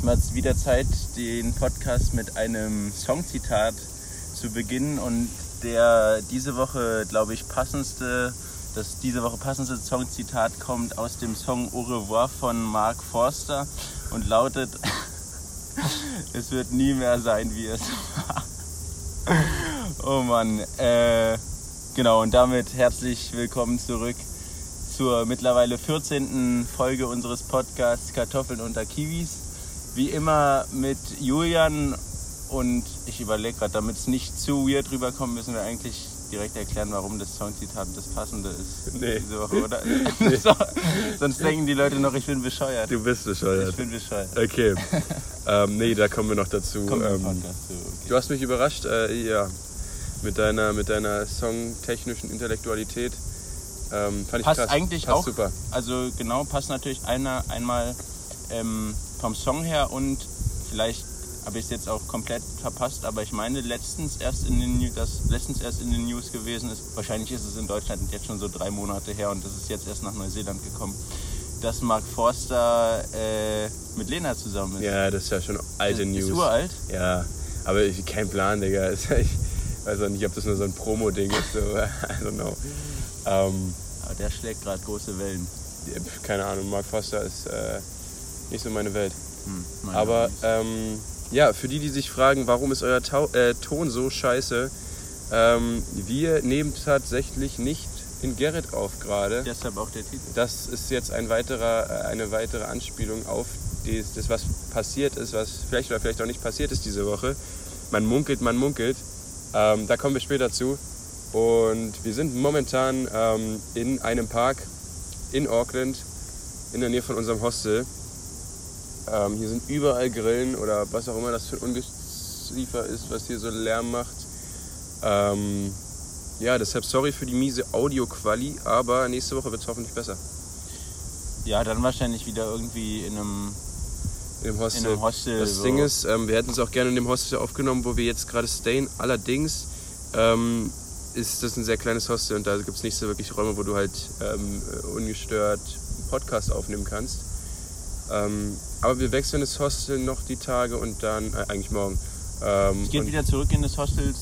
mal wieder Zeit, den Podcast mit einem Songzitat zu beginnen. Und der diese Woche, glaube ich, passendste Songzitat kommt aus dem Song Au revoir von Mark Forster und lautet: Es wird nie mehr sein, wie es war. Oh Mann. Genau, und damit herzlich willkommen zurück zur mittlerweile 14. Folge unseres Podcasts Kartoffeln unter Kiwis. Wie immer mit Julian, und ich überlege gerade, damit es nicht zu weird rüberkommt, müssen wir eigentlich direkt erklären, warum das Songzitat das passende ist diese Woche, oder? Nee. Sonst denken die Leute noch, ich bin bescheuert. Du bist bescheuert. Ich bin bescheuert. Okay. Nee, da kommen wir noch dazu. Okay. Du hast mich überrascht, mit deiner songtechnischen Intellektualität. Fand ich passt krass. Eigentlich passt auch super. Also genau, passt natürlich einmal vom Song her, und vielleicht habe ich es jetzt auch komplett verpasst, aber ich meine, letztens erst in den News gewesen ist, wahrscheinlich ist es in Deutschland jetzt schon so 3 Monate her und das ist jetzt erst nach Neuseeland gekommen, dass Mark Forster mit Lena zusammen ist. Ja, das ist ja schon alte News. Ist uralt? Ja, aber kein Plan, Digga. Ich weiß auch nicht, ob das nur so ein Promo-Ding ist, so, I don't know. Aber der schlägt gerade große Wellen. Keine Ahnung, Mark Forster ist nicht so meine Welt. Meine Aber für die sich fragen, warum ist euer Ton so scheiße, wir nehmen tatsächlich nicht in Gerrit auf gerade. Deshalb auch der Titel. Das ist jetzt eine weitere Anspielung auf das, was passiert ist, was vielleicht oder vielleicht auch nicht passiert ist diese Woche. Man munkelt. Da kommen wir später zu. Und wir sind momentan in einem Park in Auckland, in der Nähe von unserem Hostel. Hier sind überall Grillen oder was auch immer das für ein Ungeziefer ist, was hier so Lärm macht. Deshalb sorry für die miese Audio-Quali, aber nächste Woche wird es hoffentlich besser. Ja, dann wahrscheinlich wieder irgendwie in einem Hostel. Das Ding ist, wir hätten es auch gerne in dem Hostel aufgenommen, wo wir jetzt gerade stayen. Allerdings ist das ein sehr kleines Hostel und da gibt es nicht so wirklich Räume, wo du halt ungestört einen Podcast aufnehmen kannst. Aber wir wechseln das Hostel noch die Tage und dann, eigentlich morgen. Geht wieder zurück in das Hostel.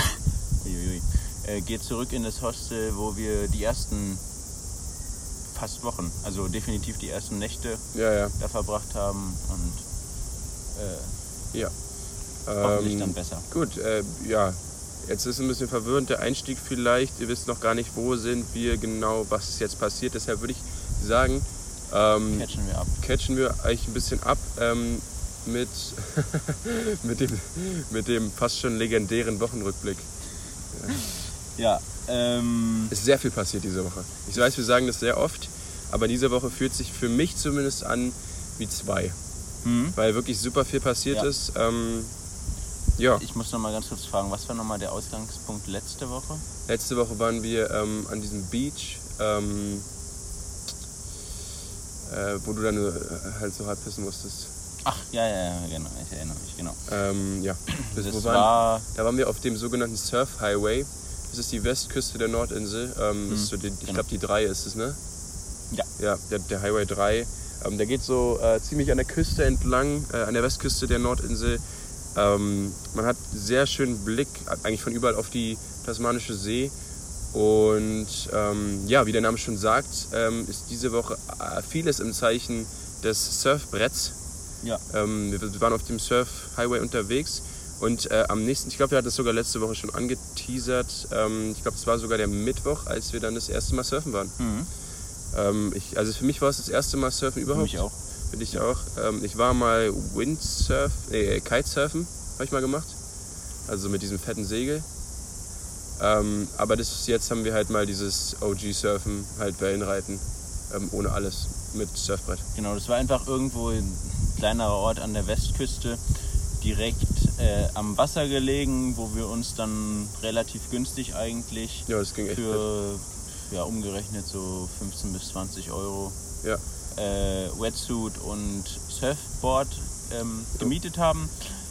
Geht zurück in das Hostel, wo wir die ersten fast Wochen, also definitiv die ersten Nächte da verbracht haben, und hoffentlich dann besser. Gut, jetzt ist ein bisschen verwirrend der Einstieg vielleicht. Ihr wisst noch gar nicht, wo sind wir genau, was ist jetzt passiert. Deshalb würde ich sagen, catchen wir eigentlich ein bisschen ab mit dem fast schon legendären Wochenrückblick. Es ist sehr viel passiert diese Woche. Ich weiß, wir sagen das sehr oft, aber diese Woche fühlt sich für mich zumindest an wie 2. Weil wirklich super viel passiert ist. Ich muss noch mal ganz kurz fragen, was war noch mal der Ausgangspunkt letzte Woche? Letzte Woche waren wir an diesem Beach, wo du dann halt so hart pissen musstest. Ach, ja, genau, ich erinnere mich, genau. Da waren wir auf dem sogenannten Surf Highway. Das ist die Westküste der Nordinsel. Das ist so ich glaube, die 3 ist es, ne? Ja, der Highway 3. Der geht so ziemlich an der Küste entlang, an der Westküste der Nordinsel. Man hat sehr schönen Blick, eigentlich von überall, auf die Tasmanische See. Und wie der Name schon sagt, ist diese Woche vieles im Zeichen des Surfbretts. Ja. Wir waren auf dem Surf Highway unterwegs und am nächsten, ich glaube, wir hatten das sogar letzte Woche schon angeteasert. Ich glaube, es war sogar der Mittwoch, als wir dann das erste Mal surfen waren. Also für mich war es das erste Mal surfen überhaupt. Für mich auch. Für dich auch. Ich war mal Kitesurfen, habe ich mal gemacht. Also mit diesem fetten Segel. Aber jetzt haben wir halt mal dieses OG-Surfen, halt Wellenreiten, ohne alles, mit Surfbrett. Genau, das war einfach irgendwo ein kleinerer Ort an der Westküste, direkt am Wasser gelegen, wo wir uns dann relativ günstig eigentlich das ging echt für umgerechnet so 15 bis 20 Euro Wetsuit und Surfboard gemietet haben.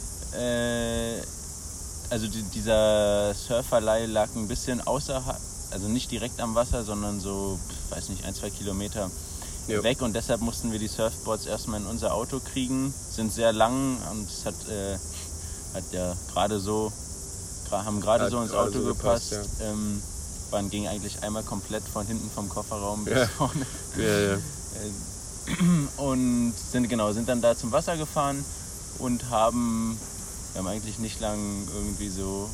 Also dieser Surferleih lag ein bisschen außerhalb, also nicht direkt am Wasser, sondern so, 1-2 Kilometer weg und deshalb mussten wir die Surfboards erstmal in unser Auto kriegen. Sind sehr lang und es hat ja haben gerade so ins Auto gepasst. Ging eigentlich einmal komplett von hinten vom Kofferraum bis vorne. Ja. Und sind dann da zum Wasser gefahren und haben eigentlich nicht lang irgendwie so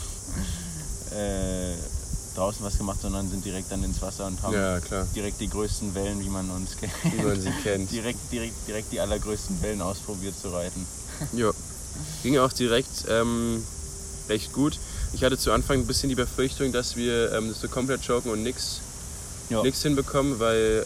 draußen was gemacht, sondern sind direkt dann ins Wasser und haben direkt die größten Wellen, wie man uns kennt. Wie man sie kennt. direkt die allergrößten Wellen ausprobiert zu reiten. Ja, ging auch direkt recht gut. Ich hatte zu Anfang ein bisschen die Befürchtung, dass wir das so komplett choken und nix hinbekommen, weil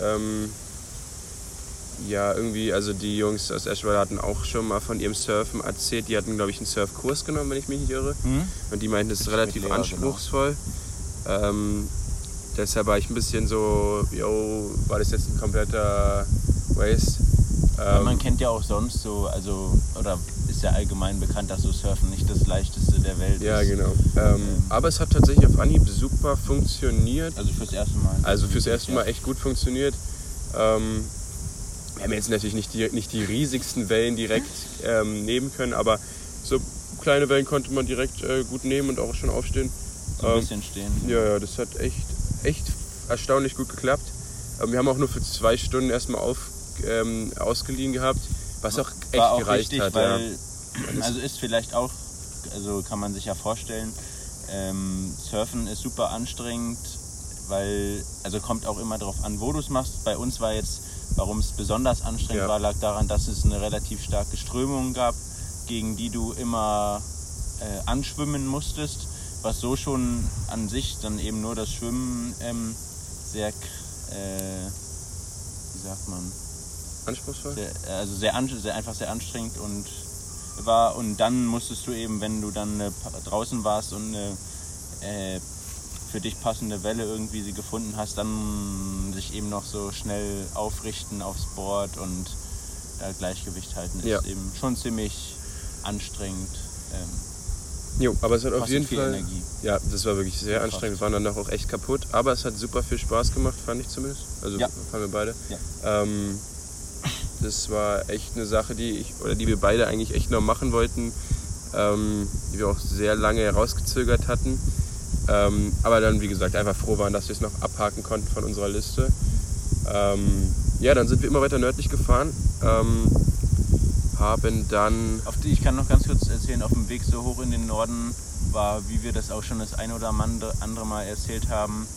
irgendwie, also die Jungs aus Eschweiler hatten auch schon mal von ihrem Surfen erzählt. Die hatten, glaube ich, einen Surfkurs genommen, wenn ich mich nicht irre. Und die meinten, das ist relativ anspruchsvoll. Genau. Deshalb war ich ein bisschen so, war das jetzt ein kompletter Waste? Man kennt ja auch sonst so, oder ist ja allgemein bekannt, dass so Surfen nicht das leichteste der Welt ist. Ja, genau. Aber es hat tatsächlich auf Anhieb super funktioniert. Also fürs erste Mal. Also fürs erste Mal echt gut funktioniert. Wir haben jetzt natürlich nicht die riesigsten Wellen direkt nehmen können, aber so kleine Wellen konnte man direkt gut nehmen und auch schon aufstehen. So ein bisschen stehen. Ja, das hat echt erstaunlich gut geklappt. Wir haben auch nur für 2 Stunden erstmal ausgeliehen gehabt, was auch echt war auch gereicht richtig, hat. Weil, also ist vielleicht auch, kann man sich ja vorstellen, Surfen ist super anstrengend, weil, kommt auch immer darauf an, wo du es machst. Bei uns war jetzt, warum es besonders anstrengend war, lag daran, dass es eine relativ starke Strömung gab, gegen die du immer anschwimmen musstest, was so schon an sich dann eben nur das Schwimmen sehr, wie sagt man? Anspruchsvoll? Sehr anstrengend und war. Und dann musstest du eben, wenn du dann draußen warst und eine für dich passende Welle irgendwie sie gefunden hast, dann sich eben noch so schnell aufrichten aufs Board und Gleichgewicht halten ist eben schon ziemlich anstrengend. Aber es hat auf jeden Fall Energie. Ja, das war wirklich sehr anstrengend. Wir waren dann auch echt kaputt, aber es hat super viel Spaß gemacht, fand ich zumindest. Also fanden wir beide. Ja. Das war echt eine Sache, die wir beide eigentlich echt noch machen wollten, die wir auch sehr lange herausgezögert hatten. Aber dann, wie gesagt, einfach froh waren, dass wir es noch abhaken konnten von unserer Liste. Dann sind wir immer weiter nördlich gefahren. Haben dann... Ich kann noch ganz kurz erzählen, auf dem Weg so hoch in den Norden war, wie wir das auch schon das ein oder andere Mal erzählt haben,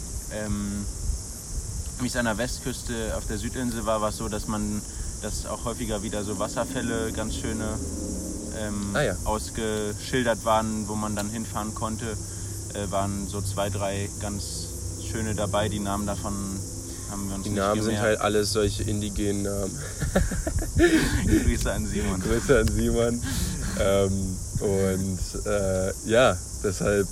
wie es an der Westküste auf der Südinsel war es so, dass auch häufiger wieder so Wasserfälle ganz schöne ausgeschildert waren, wo man dann hinfahren konnte. Waren so 2, 3 ganz schöne dabei. Die Namen davon haben wir uns Die nicht Namen gemerkt. sind halt alles solche indigenen Namen. Grüße an Simon. Grüße an Simon. Deshalb...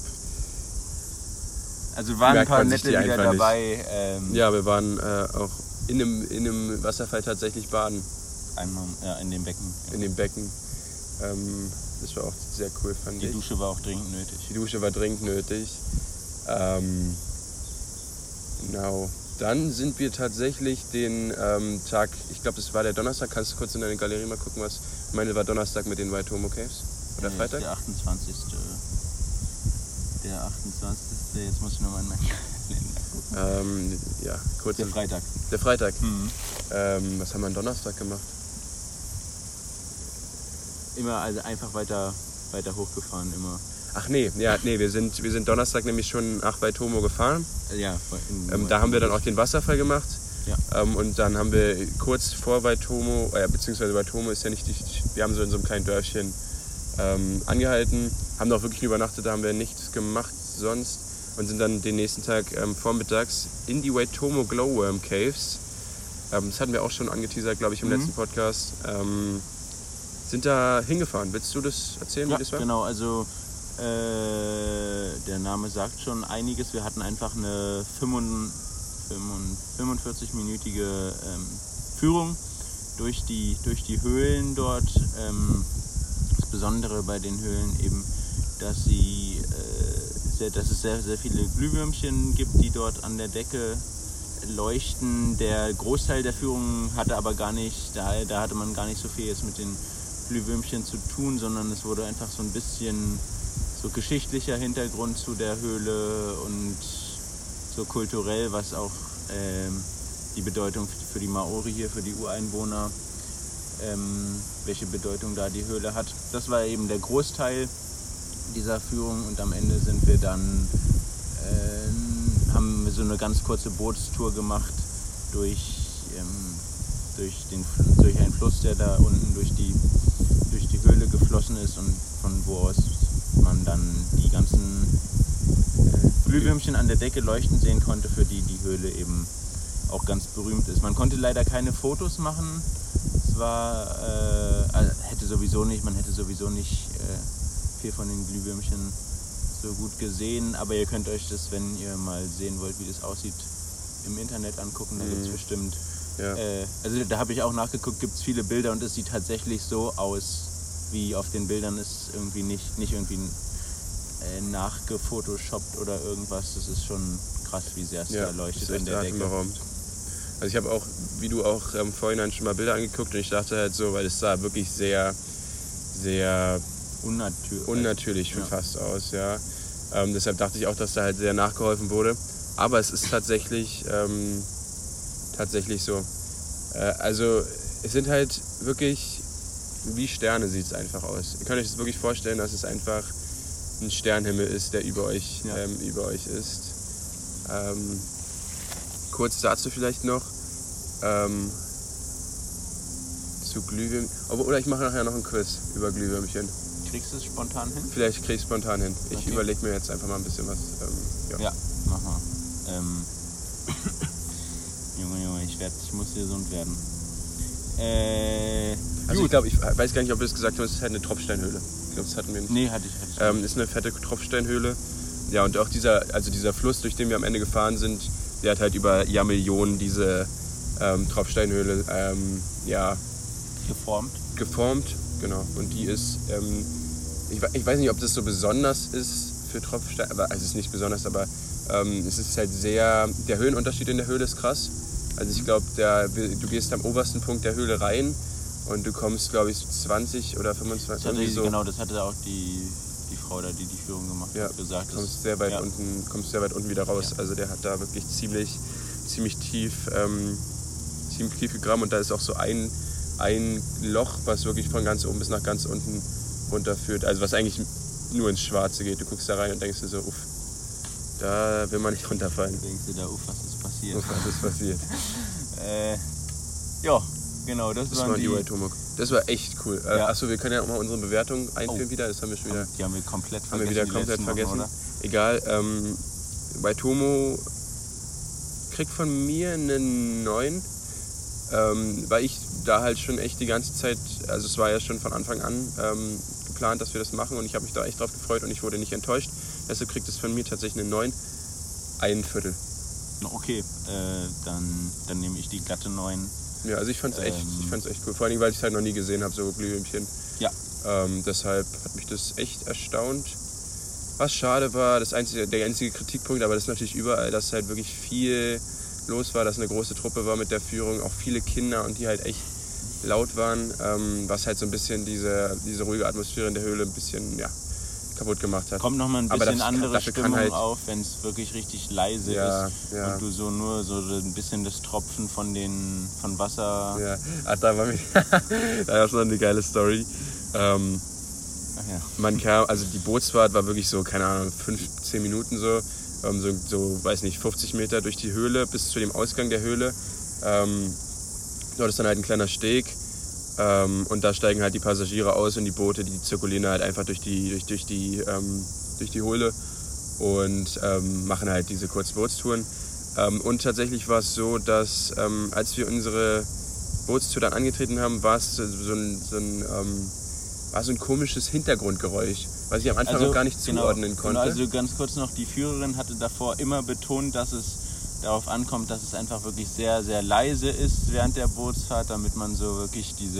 Also waren ein paar nette wieder dabei. Wir waren auch in einem Wasserfall tatsächlich baden. Einmal, in dem Becken. In dem Becken. Das war auch sehr cool, fand ich. Die Dusche war auch dringend nötig. Die Dusche war dringend nötig. Genau. Dann sind wir tatsächlich den Tag, ich glaube, das war der Donnerstag. Kannst du kurz in deine Galerie mal gucken, was... Ich meine, war Donnerstag mit den Waitomo Caves? Oder Freitag? Der 28. Jetzt muss ich nochmal in meinen Kalender gucken. Kurz. Der Freitag. Der Freitag. Was haben wir am Donnerstag gemacht? Immer einfach weiter hochgefahren, immer. Ach nee, wir sind Donnerstag nämlich schon nach Waitomo gefahren. Ja. Da haben wir dann auch den Wasserfall gemacht. Ja. Und dann haben wir kurz vor Waitomo, beziehungsweise Waitomo ist ja nicht wir haben so in so einem kleinen Dörfchen angehalten, haben da auch wirklich übernachtet, da haben wir nichts gemacht sonst und sind dann den nächsten Tag vormittags in die Waitomo Glowworm Caves. Das hatten wir auch schon angeteasert, glaube ich, im letzten Podcast. Sind da hingefahren. Willst du das erzählen, wie das war? Genau, also der Name sagt schon einiges. Wir hatten einfach eine 45-minütige Führung durch die Höhlen dort. Das Besondere bei den Höhlen eben, dass es sehr, sehr viele Glühwürmchen gibt, die dort an der Decke Leuchten. Der Großteil der Führung hatte aber gar nicht, da hatte man gar nicht so viel jetzt mit den Glühwürmchen zu tun, sondern es wurde einfach so ein bisschen so geschichtlicher Hintergrund zu der Höhle und so kulturell, was auch die Bedeutung für die Maori hier, für die Ureinwohner, welche Bedeutung da die Höhle hat. Das war eben der Großteil dieser Führung und am Ende sind wir dann, haben wir so eine ganz kurze Bootstour gemacht durch einen Fluss, der da unten durch die Höhle geflossen ist und von wo aus man dann die ganzen Glühwürmchen an der Decke leuchten sehen konnte, für die Höhle eben auch ganz berühmt ist. Man konnte leider keine Fotos machen. Es war, man hätte sowieso nicht viel von den Glühwürmchen so gut gesehen, aber ihr könnt euch das, wenn ihr mal sehen wollt, wie das aussieht, im Internet angucken, da gibt es bestimmt. Ja. Also da habe ich auch nachgeguckt, gibt es viele Bilder und es sieht tatsächlich so aus, wie auf den Bildern ist irgendwie nicht irgendwie nachgefotoshoppt oder irgendwas. Das ist schon krass, wie sehr es da leuchtet an der Decke. Also ich habe auch, wie du auch vorhin schon mal Bilder angeguckt und ich dachte halt so, weil es sah wirklich sehr, sehr unnatürlich fast aus, ja. Deshalb dachte ich auch, dass da halt sehr nachgeholfen wurde. Aber es ist tatsächlich so. Also es sind halt wirklich, wie Sterne sieht es einfach aus. Ihr könnt euch das wirklich vorstellen, dass es einfach ein Sternenhimmel ist, der über euch ist. Kurz dazu vielleicht noch zu Glühwürmchen. Oder ich mache nachher noch einen Quiz über Glühwürmchen. Kriegst du es spontan hin? Vielleicht krieg ich es spontan hin. Ich Okay. überlege mir jetzt einfach mal ein bisschen was. Ja, mach mal. Junge, ich muss gesund werden. Also gut. Ich weiß gar nicht, ob wir es gesagt haben, es ist halt eine Tropfsteinhöhle. Ich glaube, das hatten wir nicht. Nee, hatte ich. Ist eine fette Tropfsteinhöhle. Ja, und auch dieser Fluss, durch den wir am Ende gefahren sind, der hat halt über Jahrmillionen diese Tropfsteinhöhle geformt, genau. Und die ist, ich weiß nicht, ob das so besonders ist für Tropfstein, aber es ist nicht besonders, aber es ist halt sehr, der Höhenunterschied in der Höhle ist krass. Also ich glaube, du gehst am obersten Punkt der Höhle rein und du kommst, glaube ich, so 20 oder 25. Genau, das hatte auch die Frau da, die Führung gemacht hat, gesagt. Du kommst sehr weit unten wieder raus. Ja. Also der hat da wirklich ziemlich tief gegraben und da ist auch so ein Loch, was wirklich von ganz oben bis nach ganz unten runterführt. Also was eigentlich nur ins Schwarze geht. Du guckst da rein und denkst dir so, uff, da will man nicht runterfallen. Denkst du da, uff, was ist passiert? Uff, was ist passiert? Ja, genau, das war die Waitomok. Das war echt cool. Ja. Achso, wir können ja auch mal unsere Bewertung einführen wieder. Das haben wir schon wieder. Die haben wir komplett vergessen. Wochen, egal. Waitomo kriegt von mir eine 9. Weil ich da halt schon echt die ganze Zeit, also es war ja schon von Anfang an geplant, dass wir das machen und ich habe mich da echt drauf gefreut und ich wurde nicht enttäuscht. Deshalb kriegt es von mir tatsächlich eine 9. 1/4. Okay, dann nehme ich die glatte 9. Ja, also ich fand's echt cool. Vor allem, weil ich es halt noch nie gesehen habe, so Glühwürmchen. Ja. Deshalb hat mich das echt erstaunt. Was schade war, der einzige Kritikpunkt, aber das ist natürlich überall, dass halt wirklich viel los war, dass eine große Truppe war mit der Führung, auch viele Kinder und die halt echt laut waren, was halt so ein bisschen diese ruhige Atmosphäre in der Höhle ein bisschen kaputt gemacht hat. Kommt nochmal ein bisschen andere Stimmung halt auf, wenn es wirklich richtig leise ist und du nur so ein bisschen das Tropfen von Wasser... Ja, da war es noch eine geile Story. Man kam, also die Bootsfahrt war wirklich so, keine Ahnung, 5-10 Minuten so, weiß nicht, 50 Meter durch die Höhle bis zu dem Ausgang der Höhle. Dort ist dann halt ein kleiner Steg und da steigen halt die Passagiere aus und die Boote, die zirkulieren halt einfach durch die Höhle und machen halt diese kurzen Bootstouren. Und tatsächlich war es so, dass als wir unsere Bootstour dann angetreten haben, war es so ein komisches Hintergrundgeräusch, was ich am Anfang noch gar nicht zuordnen konnte. Also ganz kurz noch, die Führerin hatte davor immer betont, dass es darauf ankommt, dass es einfach wirklich sehr, sehr leise ist während der Bootsfahrt, damit man so wirklich die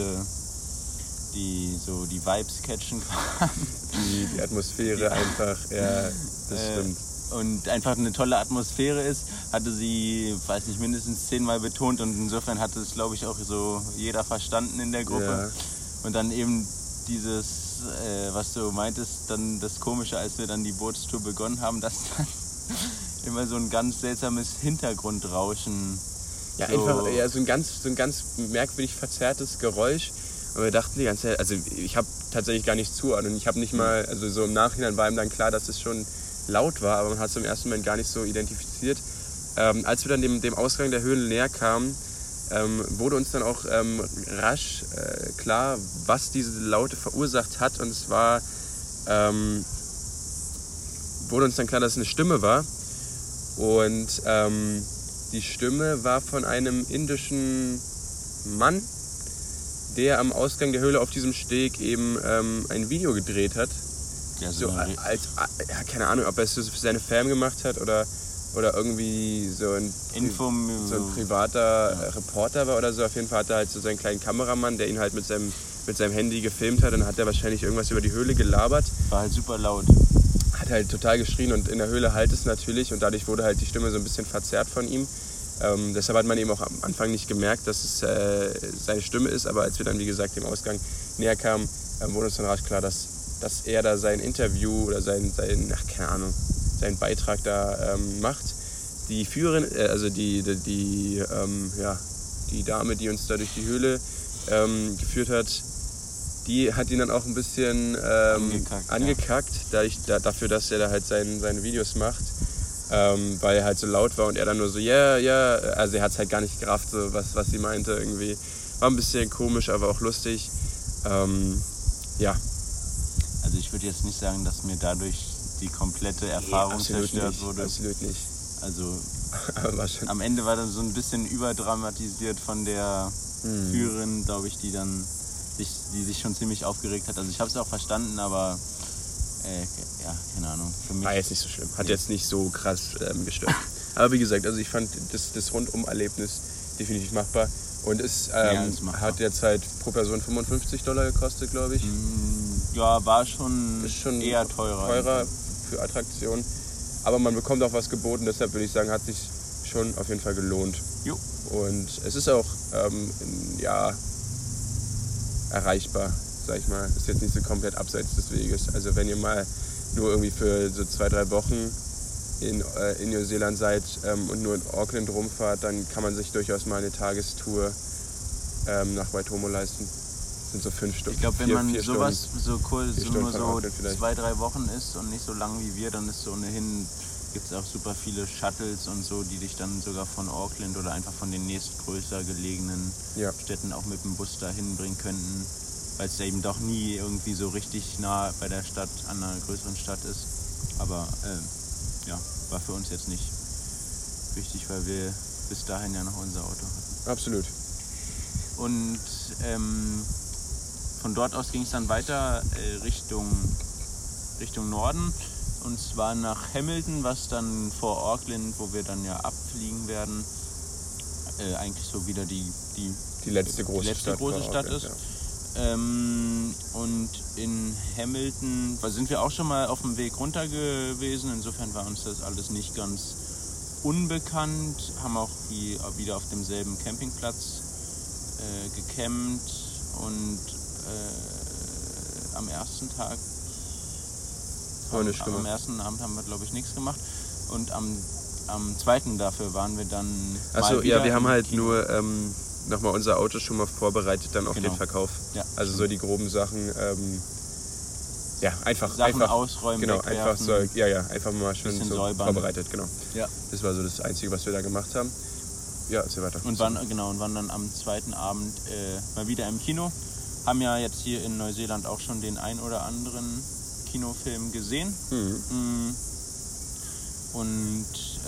Vibes catchen kann. Die Atmosphäre einfach, ja, das stimmt. und einfach eine tolle Atmosphäre ist, hatte sie, weiß nicht, mindestens 10-mal betont und insofern hatte es, glaube ich, auch so jeder verstanden in der Gruppe. Ja. Und dann eben dieses, was du meintest, dann das Komische, als wir dann die Bootstour begonnen haben, dass dann immer so ein ganz seltsames Hintergrundrauschen. Ja, so einfach so ein ganz merkwürdig verzerrtes Geräusch. Und wir dachten die ganze Zeit, also ich habe tatsächlich gar nicht zuordnen. Ich habe nicht mal, also so im Nachhinein war ihm dann klar, dass es schon laut war, aber man hat es im ersten Moment gar nicht so identifiziert. Als wir dann dem Ausgang der Höhle näher kamen, wurde uns dann auch rasch klar, was diese Laute verursacht hat. Und es war, wurde uns dann klar, dass es eine Stimme war. Und die Stimme war von einem indischen Mann, der am Ausgang der Höhle auf diesem Steg eben ein Video gedreht hat. Ja, keine Ahnung, ob er es für seine Fam gemacht hat oder irgendwie so ein privater Reporter war oder so. Auf jeden Fall hat er halt so seinen kleinen Kameramann, der ihn halt mit seinem Handy gefilmt hat. Dann hat er wahrscheinlich irgendwas über die Höhle gelabert. War halt super laut. Hat halt total geschrien und in der Höhle halt es natürlich und dadurch wurde halt die Stimme so ein bisschen verzerrt von ihm. Deshalb hat man eben auch am Anfang nicht gemerkt, dass es seine Stimme ist, aber als wir dann, wie gesagt, dem Ausgang näher kamen, wurde uns dann rasch klar, dass er da sein Interview oder seinen Beitrag da macht. Die Führerin, also die Dame, die uns da durch die Höhle geführt hat, die hat ihn dann auch ein bisschen angekackt dafür, dass er da halt seine Videos macht. Weil er halt so laut war und er dann nur so, also er hat es halt gar nicht gerafft, so was sie meinte irgendwie. War ein bisschen komisch, aber auch lustig. Ja. Also ich würde jetzt nicht sagen, dass mir dadurch die komplette Erfahrung zerstört wurde. Absolut nicht. Also am Ende war dann so ein bisschen überdramatisiert von der Führerin, glaube ich, die sich schon ziemlich aufgeregt hat. Also ich habe es auch verstanden, aber keine Ahnung. Für mich war jetzt nicht so schlimm. Hat jetzt nicht so krass gestört. Aber wie gesagt, also ich fand das Rundum-Erlebnis definitiv machbar. Und es hat derzeit pro Person $55 gekostet, glaube ich. Ja, war schon eher teurer. Teurer für Attraktionen. Aber man bekommt auch was geboten, deshalb würde ich sagen, hat sich schon auf jeden Fall gelohnt. Jo. Und es ist auch erreichbar, sag ich mal. Ist jetzt nicht so komplett abseits des Weges. Also wenn ihr mal nur irgendwie für so 2-3 Wochen in Neuseeland seid und nur in Auckland rumfahrt, dann kann man sich durchaus mal eine Tagestour nach Waitomo leisten. Das sind so 5 Stunden. Ich glaube, wenn man sowas so cool, nur so 2-3 Wochen ist und nicht so lang wie wir, dann ist so ohnehin, gibt es auch super viele Shuttles und so, die dich dann sogar von Auckland oder einfach von den nächstgrößer gelegenen Städten auch mit dem Bus dahin bringen könnten, weil es ja eben doch nie irgendwie so richtig nah bei der Stadt, an einer größeren Stadt ist. Aber war für uns jetzt nicht wichtig, weil wir bis dahin ja noch unser Auto hatten. Absolut. Und von dort aus ging es dann weiter Richtung Norden, und zwar nach Hamilton, was dann vor Auckland, wo wir dann ja abfliegen werden, eigentlich so wieder die letzte große Stadt ist. Ja. Und in Hamilton sind wir auch schon mal auf dem Weg runter gewesen, insofern war uns das alles nicht ganz unbekannt, haben auch wieder auf demselben Campingplatz gecampt und am ersten Abend haben wir, glaube ich, nichts gemacht und am zweiten dafür waren wir dann Achso, ja, wir haben halt Kino. Nur nochmal unser Auto schon mal vorbereitet dann auf den Verkauf. Ja, also so die groben Sachen, einfach ausräumen, genau, einfach so, einfach mal schön so vorbereitet, genau. Ja. Das war so das Einzige, was wir da gemacht haben. Ja, erzähl weiter. Und waren dann am zweiten Abend mal wieder im Kino. Haben ja jetzt hier in Neuseeland auch schon den ein oder anderen Kinofilm gesehen. Und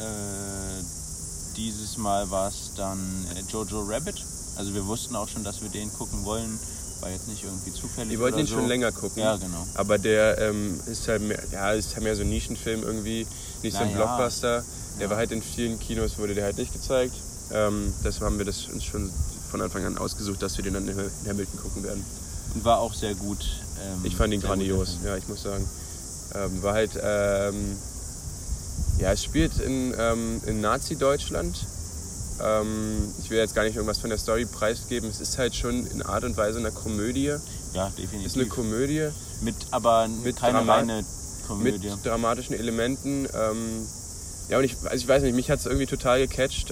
dieses Mal war es dann Jojo Rabbit. Also wir wussten auch schon, dass wir den gucken wollen. War jetzt nicht irgendwie zufällig. Wir wollten ihn schon länger gucken. Ja, genau. Aber der ist halt mehr so ein Nischenfilm irgendwie. Nicht so ein Blockbuster. Der war halt in vielen Kinos, wurde der halt nicht gezeigt. Deshalb haben wir das uns schon von Anfang an ausgesucht, dass wir den dann in Hamilton gucken werden. Und war auch sehr gut. Ich fand ihn grandios, ja, ich muss sagen. War halt Ja, es spielt in Nazi-Deutschland. Ich will jetzt gar nicht irgendwas von der Story preisgeben. Es ist halt schon in Art und Weise eine Komödie. Ja, definitiv. Es ist eine Komödie. Aber keine reine Komödie. Mit dramatischen Elementen. Ja, und ich weiß nicht, mich hat es irgendwie total gecatcht.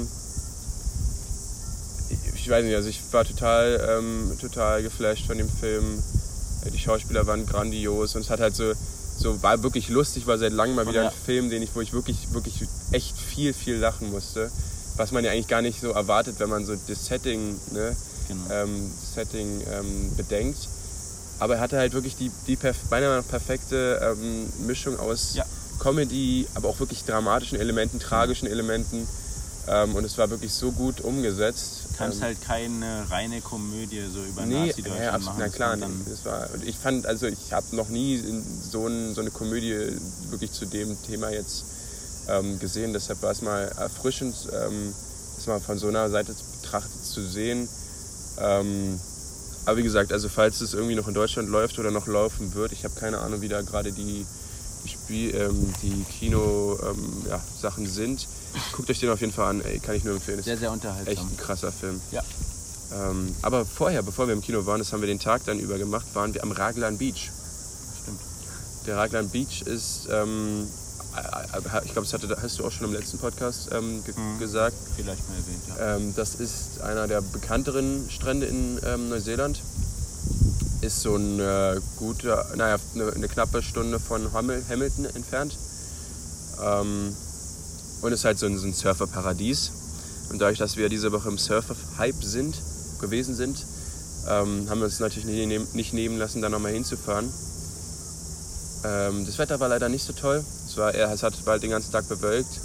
Ich weiß nicht, also ich war total geflasht von dem Film. Die Schauspieler waren grandios und es hat halt so war wirklich lustig, war seit langem mal wieder ein Film, wo ich wirklich echt viel lachen musste. Was man ja eigentlich gar nicht so erwartet, wenn man so das Setting, ne, bedenkt. Aber er hatte halt wirklich die beinahe perfekte Mischung aus Comedy, aber auch wirklich dramatischen Elementen, tragischen Elementen. Und es war wirklich so gut umgesetzt. Du kannst halt keine reine Komödie so über Nazi-Deutschland machen. Na klar, ich fand, also ich habe noch nie so eine Komödie wirklich zu dem Thema jetzt gesehen. Deshalb war es mal erfrischend, das mal von so einer Seite betrachtet zu sehen. Aber wie gesagt, also falls es irgendwie noch in Deutschland läuft oder noch laufen wird, ich habe keine Ahnung, wie da gerade die Kino-Sachen sind. Guckt euch den auf jeden Fall an, kann ich nur empfehlen. Sehr, sehr unterhaltsam. Echt ein krasser Film. Ja. Aber vorher, bevor wir im Kino waren, das haben wir den Tag dann über gemacht, waren wir am Raglan Beach. Stimmt. Der Raglan Beach ist, ich glaube, das hast du auch schon im letzten Podcast gesagt. Vielleicht mal erwähnt, ja. Das ist einer der bekannteren Strände in Neuseeland. Ist so ein eine knappe Stunde von Hamilton entfernt. Und ist halt so ein Surferparadies. Und dadurch, dass wir diese Woche im Surfer-Hype gewesen sind, haben wir uns natürlich nicht nehmen lassen, da nochmal hinzufahren. Das Wetter war leider nicht so toll. Es hat bald den ganzen Tag bewölkt.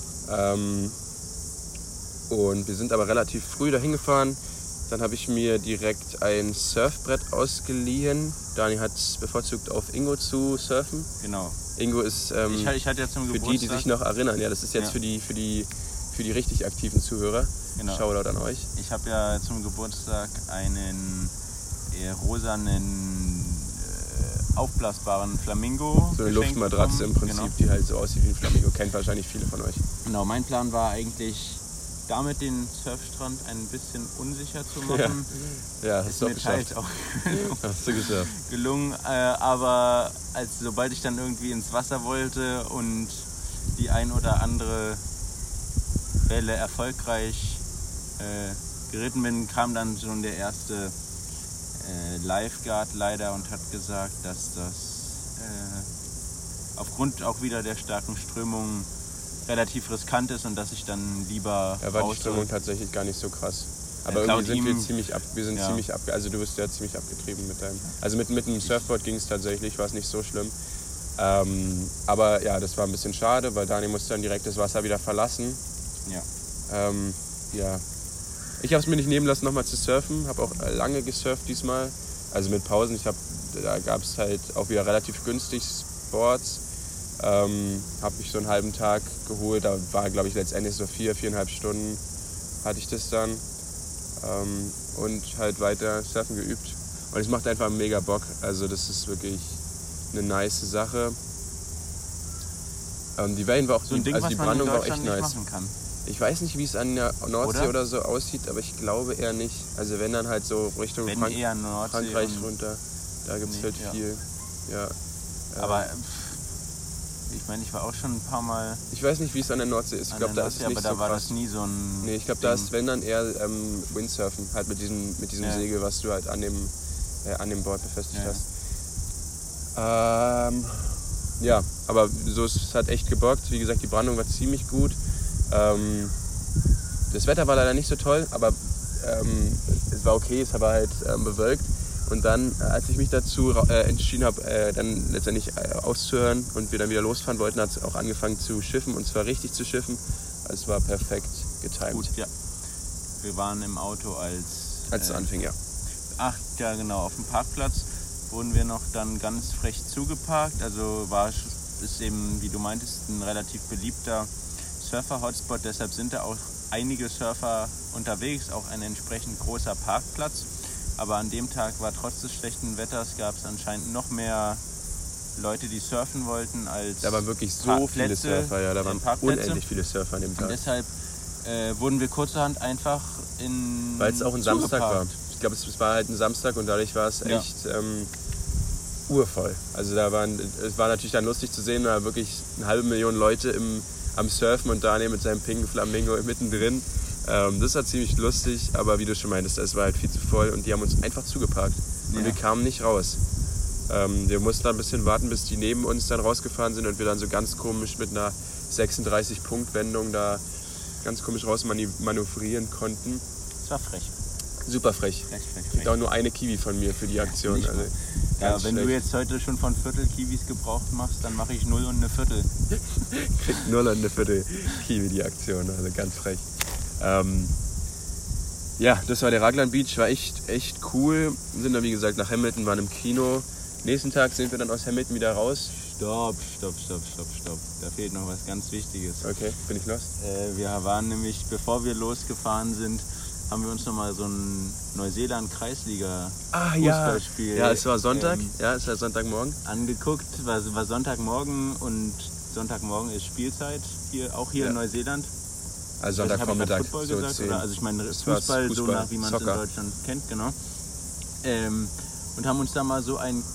Und wir sind aber relativ früh dahin gefahren. Dann habe ich mir direkt ein Surfbrett ausgeliehen. Dani hat bevorzugt auf Ingo zu surfen. Genau. Ingo ist ich hatte ja zum Geburtstag, die sich noch erinnern. Ja, das ist jetzt für die richtig aktiven Zuhörer. Genau. Shoutout an euch. Ich habe ja zum Geburtstag einen rosanen aufblasbaren Flamingo. So eine Luftmatratze im Prinzip, die halt so aussieht wie ein Flamingo. Kennt wahrscheinlich viele von euch. Genau, mein Plan war eigentlich, damit den Surfstrand ein bisschen unsicher zu machen. Ja, ist mir teils auch hast du geschafft. gelungen. Aber sobald ich dann irgendwie ins Wasser wollte und die ein oder andere Welle erfolgreich geritten bin, kam dann schon der erste Lifeguard leider und hat gesagt, dass das aufgrund auch wieder der starken Strömungen relativ riskant ist und dass ich dann lieber Da war die Strömung tatsächlich gar nicht so krass. Aber irgendwie sind wir ziemlich also du bist ja ziemlich abgetrieben mit deinem. Also mit dem Surfboard ging es tatsächlich, war es nicht so schlimm. Aber ja, das war ein bisschen schade, weil Dani musste dann direkt das Wasser wieder verlassen. Ja. Ja. Ich habe es mir nicht nehmen lassen, nochmal zu surfen. Habe auch lange gesurft diesmal. Also mit Pausen. Da gab es halt auch wieder relativ günstig Boards. Habe mich so einen halben Tag geholt. Da war, glaube ich, letztendlich so 4,5 Stunden hatte ich das dann. Und halt weiter surfen geübt. Und es macht einfach mega Bock. Also das ist wirklich eine nice Sache. Die Wellen war auch so ein Ding, die Brandung war auch echt nice. Machen kann. Ich weiß nicht, wie es an der Nordsee oder so aussieht, aber ich glaube eher nicht. Also wenn dann halt so Richtung Frankreich runter, da gibt es halt viel. Ja. Aber ich meine, ich war auch schon ein paar Mal. Ich weiß nicht, wie es an der Nordsee ist. Ich glaube, da ist es nicht so krass. Aber da war das nie so ein. Nee, ich glaube, da ist, wenn dann eher Windsurfen, halt mit diesem Segel, was du halt an dem Board befestigt hast. Ja, aber so es hat echt gebockt. Wie gesagt, die Brandung war ziemlich gut. Das Wetter war leider nicht so toll, aber es war okay, es war halt bewölkt. Und dann, als ich mich dazu entschieden habe, dann letztendlich auszuhören und wir dann wieder losfahren wollten, hat es auch angefangen zu schiffen, und zwar richtig zu schiffen. Also es war perfekt getimt. Gut, ja. Wir waren im Auto als es anfing, ja. Ach, ja genau, auf dem Parkplatz wurden wir noch dann ganz frech zugeparkt. Also ist eben, wie du meintest, ein relativ beliebter Surfer-Hotspot. Deshalb sind da auch einige Surfer unterwegs, auch ein entsprechend großer Parkplatz. Aber an dem Tag war trotz des schlechten Wetters, gab es anscheinend noch mehr Leute, die surfen wollten, als da waren wirklich so viele Surfer, ja, da waren unendlich viele Surfer an dem Tag. Und deshalb wurden wir kurzerhand einfach weil es auch ein Samstag war. Ich glaube, es war halt ein Samstag und dadurch war es echt urvoll. Also es war natürlich dann lustig zu sehen, da wirklich 500.000 Leute am Surfen und Daniel mit seinem pinken Flamingo mittendrin. Das war ziemlich lustig, aber wie du schon meintest, es war halt viel zu voll und die haben uns einfach zugeparkt und wir kamen nicht raus. Wir mussten dann ein bisschen warten, bis die neben uns dann rausgefahren sind und wir dann so ganz komisch mit einer 36-Punkt-Wendung da ganz komisch raus manövrieren konnten. Das war frech. Super frech. Kriegt auch nur eine Kiwi von mir für die Aktion. Also ja, wenn du jetzt heute schon von Viertel Kiwis Gebrauch machst, dann mache ich 0 und eine Viertel. Kriegt 0 und eine Viertel Kiwi die Aktion, also ganz frech. Ja, das war der Raglan Beach, war echt cool. Wir sind dann wie gesagt nach Hamilton, waren im Kino. Nächsten Tag sind wir dann aus Hamilton wieder raus. Stopp. Da fehlt noch was ganz Wichtiges. Okay, bin ich lost? Wir waren nämlich, bevor wir losgefahren sind, haben wir uns nochmal so ein Neuseeland-Kreisliga-Fußballspiel ja, es war Sonntag. Es war Sonntagmorgen. Angeguckt, war Sonntagmorgen und Sonntagmorgen ist Spielzeit, hier in Neuseeland. Also Sonntagvormittag. Football so gesagt, oder? Also ich meine Fußball, so nach wie man es in Deutschland kennt, genau. Und haben uns da mal so ein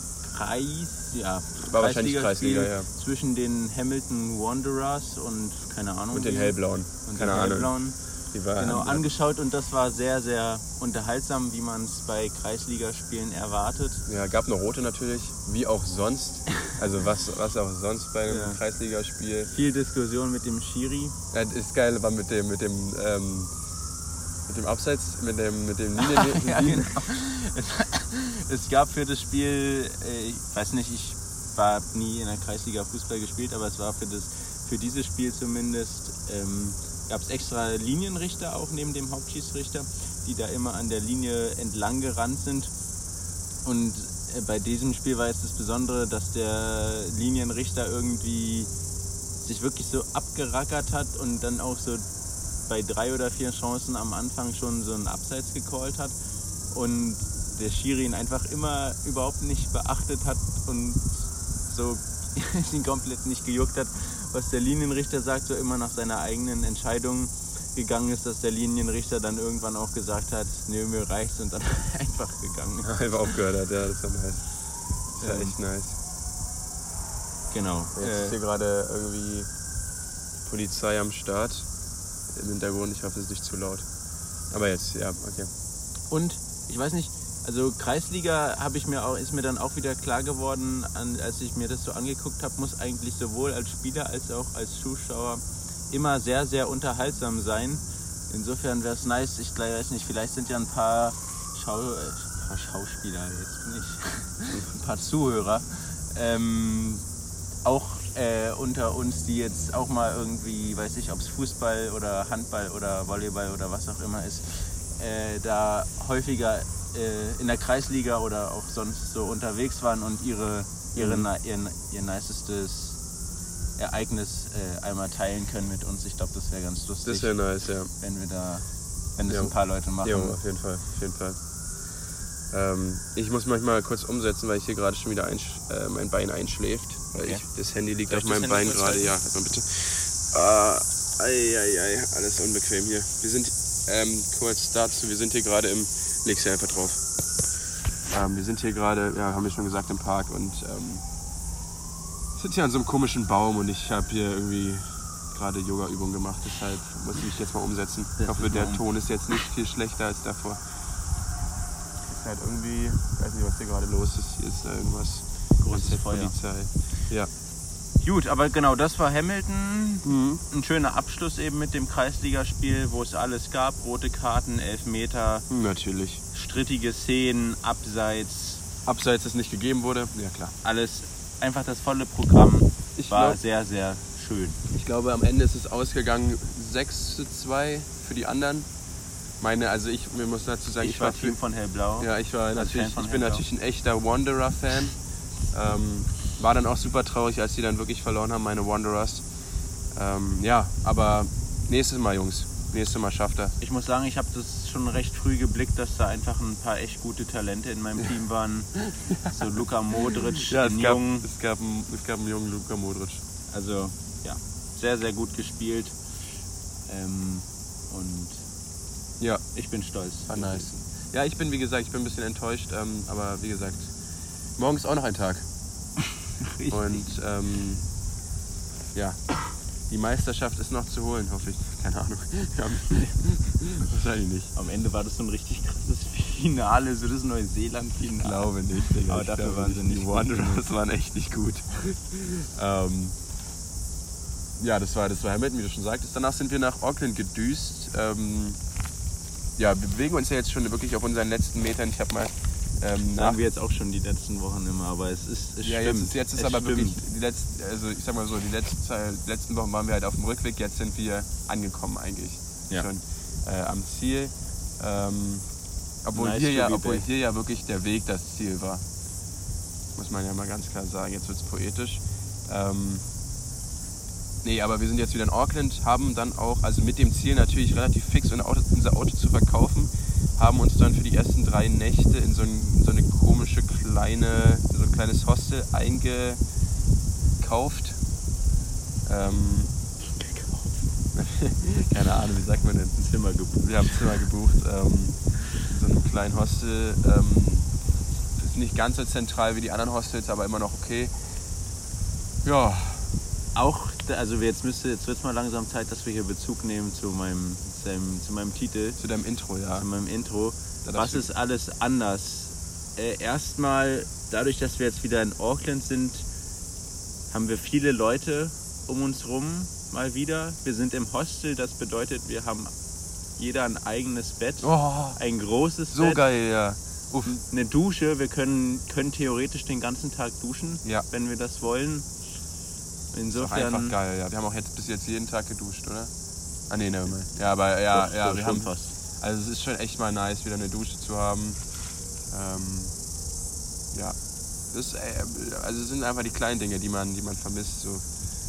Kreisliga, ja. Zwischen den Hamilton Wanderers und keine Ahnung. Und den Hellblauen. Genau, angeschaut und das war sehr, sehr unterhaltsam, wie man es bei Kreisligaspielen erwartet. Ja, gab noch Rote natürlich, wie auch sonst. Also was auch sonst bei einem Kreisligaspiel. Viel Diskussion mit dem Schiri. Ja, das ist geil, war mit dem Abseits, mit dem Linien. Ja, genau. Es gab für das Spiel, ich weiß nicht, ich habe nie in der Kreisliga Fußball gespielt, aber es war für dieses Spiel zumindest, gab es extra Linienrichter auch neben dem Hauptschiedsrichter, die da immer an der Linie entlang gerannt sind. Und bei diesem Spiel war jetzt das Besondere, dass der Linienrichter irgendwie sich wirklich so abgerackert hat und dann auch so bei 3 oder 4 Chancen am Anfang schon so einen Abseits gecallt hat und der Schiri ihn einfach immer überhaupt nicht beachtet hat und so ihn komplett nicht gejuckt hat, was der Linienrichter sagt, so immer nach seiner eigenen Entscheidung gegangen ist, dass der Linienrichter dann irgendwann auch gesagt hat, nö, mir reicht's und dann einfach gegangen ist. Ja, einfach aufgehört hat, ja, das war nice. Das war echt nice. Genau. Jetzt ist hier gerade irgendwie Polizei am Start im Hintergrund, ich hoffe, es ist nicht zu laut. Aber jetzt, ja, okay. Und, ich weiß nicht, also Kreisliga ist mir dann auch wieder klar geworden, als ich mir das so angeguckt habe, muss eigentlich sowohl als Spieler als auch als Zuschauer immer sehr, sehr unterhaltsam sein. Insofern wäre es nice, ich weiß nicht, vielleicht sind ja ein paar Schauspieler, jetzt bin ich, ein paar Zuhörer, auch unter uns, die jetzt auch mal irgendwie, weiß ich, ob es Fußball oder Handball oder Volleyball oder was auch immer ist, da häufiger in der Kreisliga oder auch sonst so unterwegs waren und ihr nicestes Ereignis einmal teilen können mit uns. Ich glaube, das wäre ganz lustig. Das wäre nice, ja. Wenn das ein paar Leute machen. Ja, auf jeden Fall. Ich muss manchmal kurz umsetzen, weil ich hier gerade schon wieder mein Bein einschläft. Weil das Handy liegt auf meinem Bein gerade. Ja, halt mal bitte. Alles unbequem hier. Wir sind kurz dazu, wir sind hier gerade leg's hier einfach drauf. Wir sind hier gerade, haben wir schon gesagt, im Park und sind hier an so einem komischen Baum und ich habe hier irgendwie gerade Yoga-Übungen gemacht, deshalb muss ich mich jetzt mal umsetzen. Ich hoffe, der Ton ist jetzt nicht viel schlechter als davor. Ist halt irgendwie, ich weiß nicht, was hier gerade los ist. Hier ist da irgendwas. Großes Feuer. Polizei. Ja. Gut, aber genau, das war Hamilton. Ein schöner Abschluss eben mit dem Kreisligaspiel, wo es alles gab. Rote Karten, Elfmeter. Natürlich. Strittige Szenen, Abseits. Abseits, das nicht gegeben wurde. Ja, klar. Alles, einfach das volle Programm war sehr, sehr schön. Ich glaube, am Ende ist es ausgegangen 6:2 für die anderen. Wir muss dazu sagen, ich war Team von Hellblau. Ja, ich bin natürlich ein echter Wanderer-Fan. War dann auch super traurig, als die dann wirklich verloren haben, meine Wanderers. Aber nächstes Mal, Jungs. Nächstes Mal schafft er. Ich muss sagen, ich habe das schon recht früh geblickt, dass da einfach ein paar echt gute Talente in meinem Team waren. So Luka Modric, ja, den Jungen. Es gab einen jungen Luka Modric. Also ja, sehr, sehr gut gespielt. Und ja, ich bin stolz. War nice. Ja, ich bin ein bisschen enttäuscht, aber wie gesagt, morgen ist auch noch ein Tag. Richtig. Und ja, die Meisterschaft ist noch zu holen, hoffe ich. Keine Ahnung. Wahrscheinlich nicht. Am Ende war das so ein richtig krasses Finale, so das Neuseeland-Finale. Ich glaube nicht, Digga. Aber dafür waren sie nicht gut. Die Wanderers waren echt nicht gut. Ja, das war Hamilton, wie du schon sagtest. Danach sind wir nach Auckland gedüst. Ja, wir bewegen uns ja jetzt schon wirklich auf unseren letzten Metern. Ich habe mal sagen wir jetzt auch schon die letzten Wochen immer, aber es ja, stimmt. Jetzt ist aber wirklich die letzten Wochen waren wir halt auf dem Rückweg, jetzt sind wir angekommen eigentlich schon am Ziel. Obwohl hier ja wirklich der Weg das Ziel war. Muss man ja mal ganz klar sagen, jetzt wird es poetisch. Nee, aber wir sind jetzt wieder in Auckland, haben dann auch, also mit dem Ziel natürlich relativ fix unser Auto zu verkaufen, haben uns dann für die ersten 3 Nächte in so ein kleines Hostel eingekauft. Keine Ahnung, wie sagt man denn? Ein Zimmer gebucht. Wir haben ein Zimmer gebucht, in so einem kleinen Hostel. Ist nicht ganz so zentral wie die anderen Hostels, aber immer noch okay. Ja. Also jetzt wird es mal langsam Zeit, dass wir hier Bezug nehmen zu meinem Titel. Zu deinem Intro, ja. Zu meinem Intro. Was ist alles anders? Erstmal, dadurch, dass wir jetzt wieder in Auckland sind, haben wir viele Leute um uns rum mal wieder. Wir sind im Hostel, das bedeutet, wir haben jeder ein eigenes Bett. Ein großes so Bett. So geil, ja. Uff. Eine Dusche, wir können theoretisch den ganzen Tag duschen, wenn wir das wollen. Insofern. Ist doch einfach geil, ja. Wir haben auch bis jetzt jeden Tag geduscht, oder? Ah, nee, ne, ja, aber ja, doch, ja, wir haben fast. Also es ist schon echt mal nice, wieder eine Dusche zu haben. Ja. Also es sind einfach die kleinen Dinge, die man vermisst. So.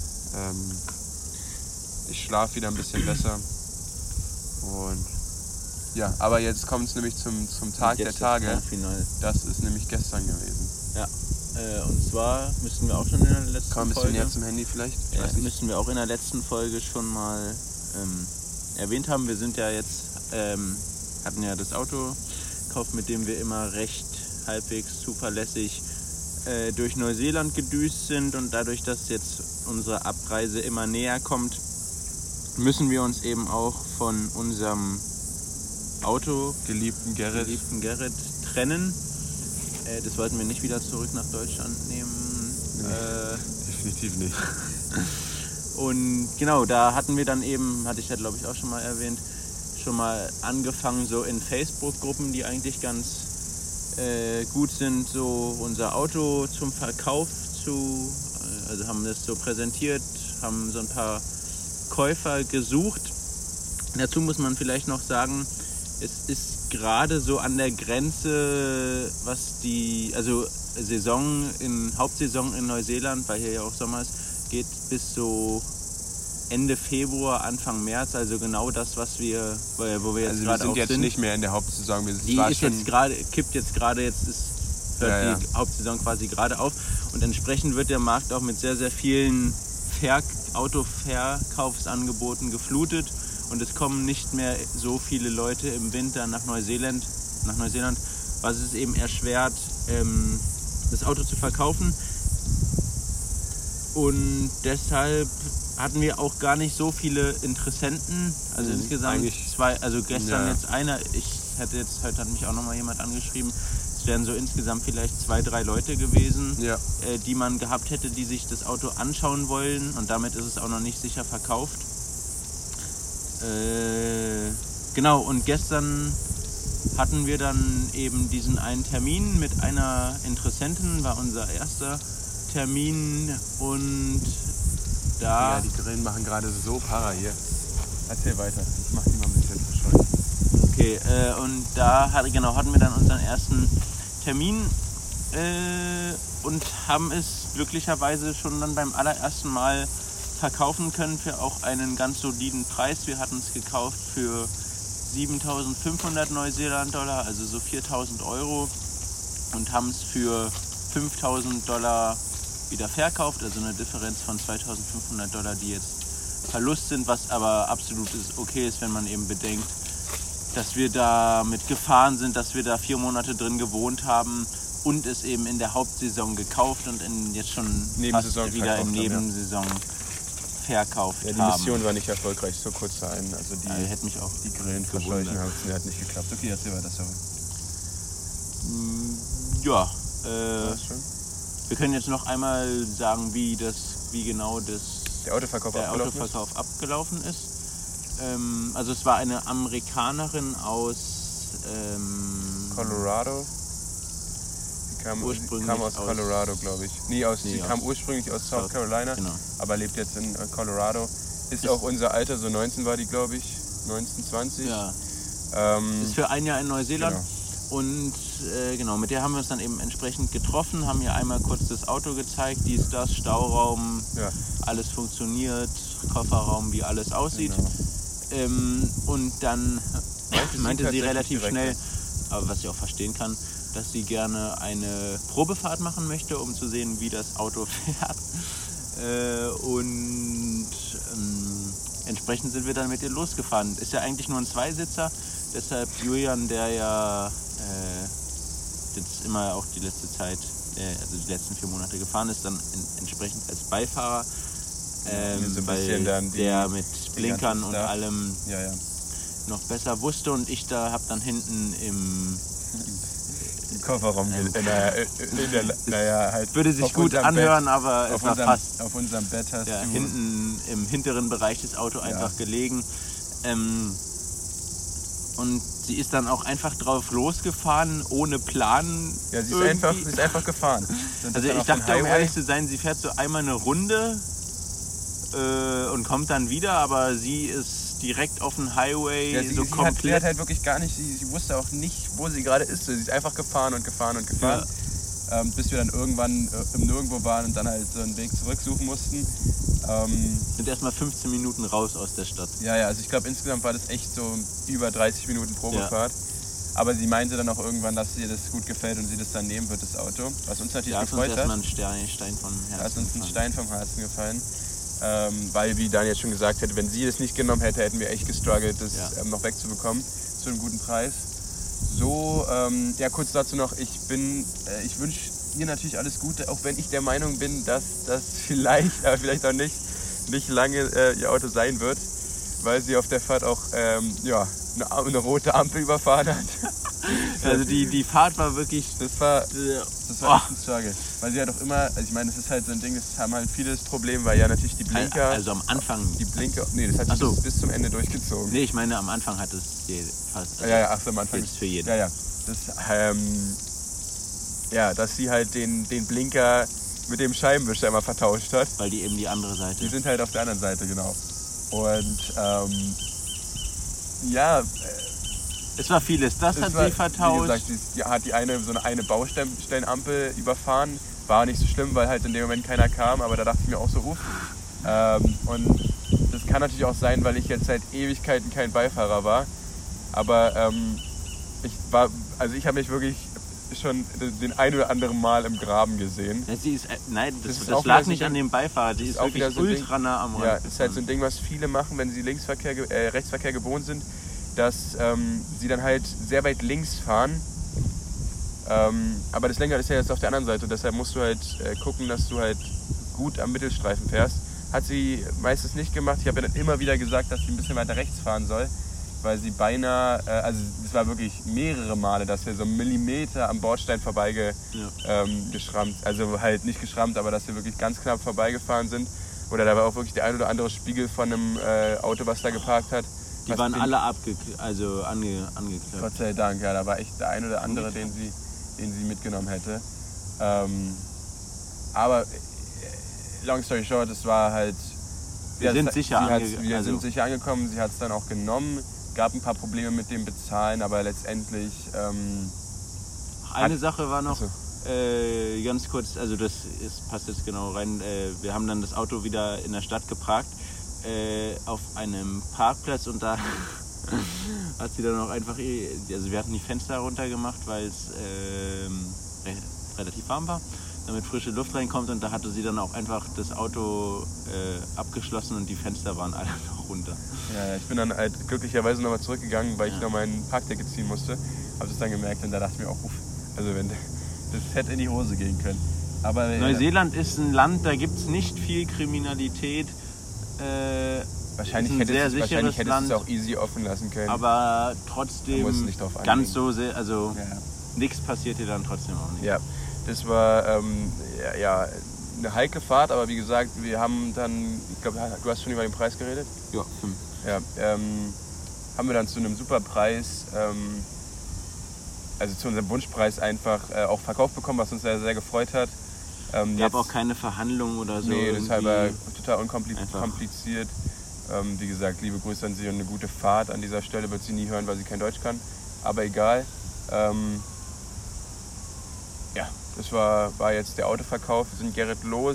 Ich schlafe wieder ein bisschen besser. Und ja, aber jetzt kommt es nämlich zum Tag der Tage. Das ist nämlich gestern gewesen. Ja. Und zwar müssten wir auch schon in der letzten Folge... Komm ein bisschen näher zum Handy vielleicht? Müssten wir auch in der letzten Folge schon mal erwähnt haben. Wir sind ja jetzt, hatten ja das Auto gekauft, mit dem wir immer recht halbwegs zuverlässig durch Neuseeland gedüst sind. Und dadurch, dass jetzt unsere Abreise immer näher kommt, müssen wir uns eben auch von unserem Auto, geliebten Gerrit trennen. Das wollten wir nicht wieder zurück nach Deutschland nehmen. Definitiv nicht. Und genau, da hatten wir dann eben, hatte ich ja glaube ich auch schon mal erwähnt, schon mal angefangen so in Facebook-Gruppen, die eigentlich ganz gut sind, so unser Auto zum Verkauf also haben das so präsentiert, haben so ein paar Käufer gesucht. Dazu muss man vielleicht noch sagen, es ist gerade so an der Grenze, was Hauptsaison in Neuseeland, weil hier ja auch Sommer ist, geht bis so Ende Februar, Anfang März, also genau das, wo wir jetzt gerade sind. Wir sind jetzt nicht mehr in der Hauptsaison. Hört die Hauptsaison quasi gerade auf und entsprechend wird der Markt auch mit sehr, sehr vielen Autoverkaufsangeboten geflutet. Und es kommen nicht mehr so viele Leute im Winter nach Neuseeland, was es eben erschwert, das Auto zu verkaufen. Und deshalb hatten wir auch gar nicht so viele Interessenten. Also insgesamt gestern jetzt einer. Heute hat mich auch nochmal jemand angeschrieben. Es wären so insgesamt vielleicht 2, 3 Leute gewesen, die man gehabt hätte, die sich das Auto anschauen wollen. Und damit ist es auch noch nicht sicher verkauft. Genau, und gestern hatten wir dann eben diesen einen Termin mit einer Interessentin, war unser erster Termin und da... Ja, die Grillen machen gerade so Para hier. Erzähl weiter, ich mach die mal ein bisschen verscheucht. Okay, und da hatten wir dann unseren ersten Termin und haben es glücklicherweise schon dann beim allerersten Mal verkaufen können für auch einen ganz soliden Preis. Wir hatten es gekauft für 7.500 Neuseeland-Dollar, also so 4.000 Euro, und haben es für 5.000 Dollar wieder verkauft, also eine Differenz von 2.500 Dollar, die jetzt Verlust sind, was aber absolut okay ist, wenn man eben bedenkt, dass wir da mit gefahren sind, dass wir da 4 Monate drin gewohnt haben und es eben in der Hauptsaison gekauft und jetzt schon fast wieder in Nebensaison verkauft haben. Ja, die Mission war nicht erfolgreich, so kurz ein. Also die hätte mich auch die Grillen verscheuchen haben, die hat nicht geklappt. Okay, erzähl weiter, sorry. Ja, schon? wir können jetzt noch einmal sagen, wie genau der Autoverkauf abgelaufen ist. Also es war eine Amerikanerin aus Colorado. Die kam aus Colorado, glaube ich. Sie kam ursprünglich aus South Carolina, genau, aber lebt jetzt in Colorado. Ist auch unser Alter, so 19 war die, glaube ich. 19, 20. Ja. Ist für ein Jahr in Neuseeland. Genau. Und genau, mit der haben wir uns dann eben entsprechend getroffen, haben ihr einmal kurz das Auto gezeigt, das, Stauraum, alles funktioniert, Kofferraum, wie alles aussieht. Genau. Und dann meinte sie relativ schnell, aber was ich auch verstehen kann, dass sie gerne eine Probefahrt machen möchte, um zu sehen, wie das Auto fährt. Entsprechend sind wir dann mit ihr losgefahren. Ist ja eigentlich nur ein Zweisitzer, deshalb Julian, der ja jetzt immer auch die letzte Zeit, also die letzten 4 Monate gefahren ist, dann entsprechend als Beifahrer, so weil dann der mit Blinkern und allem noch besser wusste, und ich da habe dann hinten im Kofferraum, halt würde sich gut anhören, Bett, aber es war fast. Auf unserem Bett hast du hinten im hinteren Bereich des Autos einfach gelegen. Und sie ist dann auch einfach drauf losgefahren, ohne Plan. Ja, sie ist einfach gefahren. Also ich dachte, um ehrlich zu sein, sie fährt so einmal eine Runde und kommt dann wieder, aber sie ist direkt auf dem Highway, komplett. Sie hat halt wirklich gar nicht, sie wusste auch nicht, wo sie gerade ist. Sie ist einfach gefahren und gefahren und gefahren, bis wir dann irgendwann im Nirgendwo waren und dann halt so einen Weg zurücksuchen mussten. Sind erstmal 15 Minuten raus aus der Stadt. Ja, also ich glaube insgesamt war das echt so über 30 Minuten Probefahrt. Aber sie meinte dann auch irgendwann, dass ihr das gut gefällt und sie das dann nehmen wird, das Auto. Was uns natürlich gefreut hat. Da ist uns erstmal ein Stein vom Herzen gefallen. Da ist uns ein Stein vom Herzen gefallen. Weil, wie Daniel schon gesagt hätte, wenn sie das nicht genommen hätte, hätten wir echt gestruggelt, das noch wegzubekommen zu einem guten Preis. So, kurz dazu noch, ich wünsche ihr natürlich alles Gute, auch wenn ich der Meinung bin, dass das vielleicht, aber vielleicht auch nicht lange ihr Auto sein wird, weil sie auf der Fahrt auch eine rote Ampel überfahren hat. Also die Fahrt war wirklich... Das war echt ein Struggle. Weil sie halt auch immer, also ich meine, das ist halt so ein Ding, das haben halt viele das Problem, weil ja natürlich die Blinker... Also am Anfang... Die Blinker, nee, das hat sich bis zum Ende durchgezogen. Nee, ich meine, am Anfang hat es fast... Am Anfang. Jetzt für jeden. Ja. Dass sie halt den Blinker mit dem Scheibenwischer immer vertauscht hat. Weil die eben die andere Seite... Die sind halt auf der anderen Seite, genau. Und, es war vieles. Das hat sie vertauscht. Wie gesagt, sie hat eine Baustellenampel überfahren. War nicht so schlimm, weil halt in dem Moment keiner kam, aber da dachte ich mir auch so, und das kann natürlich auch sein, weil ich jetzt seit Ewigkeiten kein Beifahrer war. Aber ich habe mich wirklich schon den ein oder anderen Mal im Graben gesehen. Ja, das lag nicht an dem Beifahrer, die ist wirklich so ultra nah am Rand. Ja, das ist halt so ein Ding, was viele machen, wenn sie Rechtsverkehr gewohnt sind, dass sie dann halt sehr weit links fahren. Aber das Lenkrad ist ja jetzt auf der anderen Seite, deshalb musst du halt gucken, dass du halt gut am Mittelstreifen fährst. Hat sie meistens nicht gemacht. Ich habe ja dann immer wieder gesagt, dass sie ein bisschen weiter rechts fahren soll, weil sie beinahe, es war wirklich mehrere Male, dass wir so einen Millimeter am Bordstein vorbei geschrammt, also halt nicht geschrammt, aber dass wir wirklich ganz knapp vorbeigefahren sind. Oder da war auch wirklich der ein oder andere Spiegel von einem Auto, was da geparkt hat. Die waren alle angeklappt. Gott sei Dank, ja, da war echt der ein oder andere, den sie mitgenommen hätte. Aber long story short, es war halt... Wir sind sicher angekommen, sie hat es dann auch genommen. Gab ein paar Probleme mit dem Bezahlen, aber letztendlich... Eine Sache war noch, ganz kurz, also passt jetzt genau rein, wir haben dann das Auto wieder in der Stadt geparkt, auf einem Parkplatz, und da hat sie dann auch einfach, also wir hatten die Fenster runtergemacht, weil es relativ warm war, damit frische Luft reinkommt, und da hatte sie dann auch einfach das Auto abgeschlossen und die Fenster waren alle noch runter. Ja, ich bin dann halt glücklicherweise nochmal zurückgegangen, weil ich noch mein Parkticket ziehen musste. Habe es dann gemerkt und da dachte ich mir auch, also wenn das hätte in die Hose gehen können. Aber Neuseeland ist ein Land, da gibt es nicht viel Kriminalität. Wahrscheinlich hättest du es auch easy offen lassen können. Aber trotzdem nicht drauf ganz so sehr, also nichts passiert dir dann trotzdem auch nicht. Ja, das war eine heikle Fahrt, aber wie gesagt, wir haben dann, ich glaube, du hast schon über den Preis geredet? Ja, 5. Ja, haben wir dann zu einem super Preis, also zu unserem Wunschpreis einfach auch verkauft bekommen, was uns sehr, sehr gefreut hat. Gab auch keine Verhandlungen oder so. Nee, deshalb war total unkompliziert. Wie gesagt, liebe Grüße an sie und eine gute Fahrt. An dieser Stelle wird sie nie hören, weil sie kein Deutsch kann. Aber egal. Das war jetzt der Autoverkauf. Wir sind Gerrit los.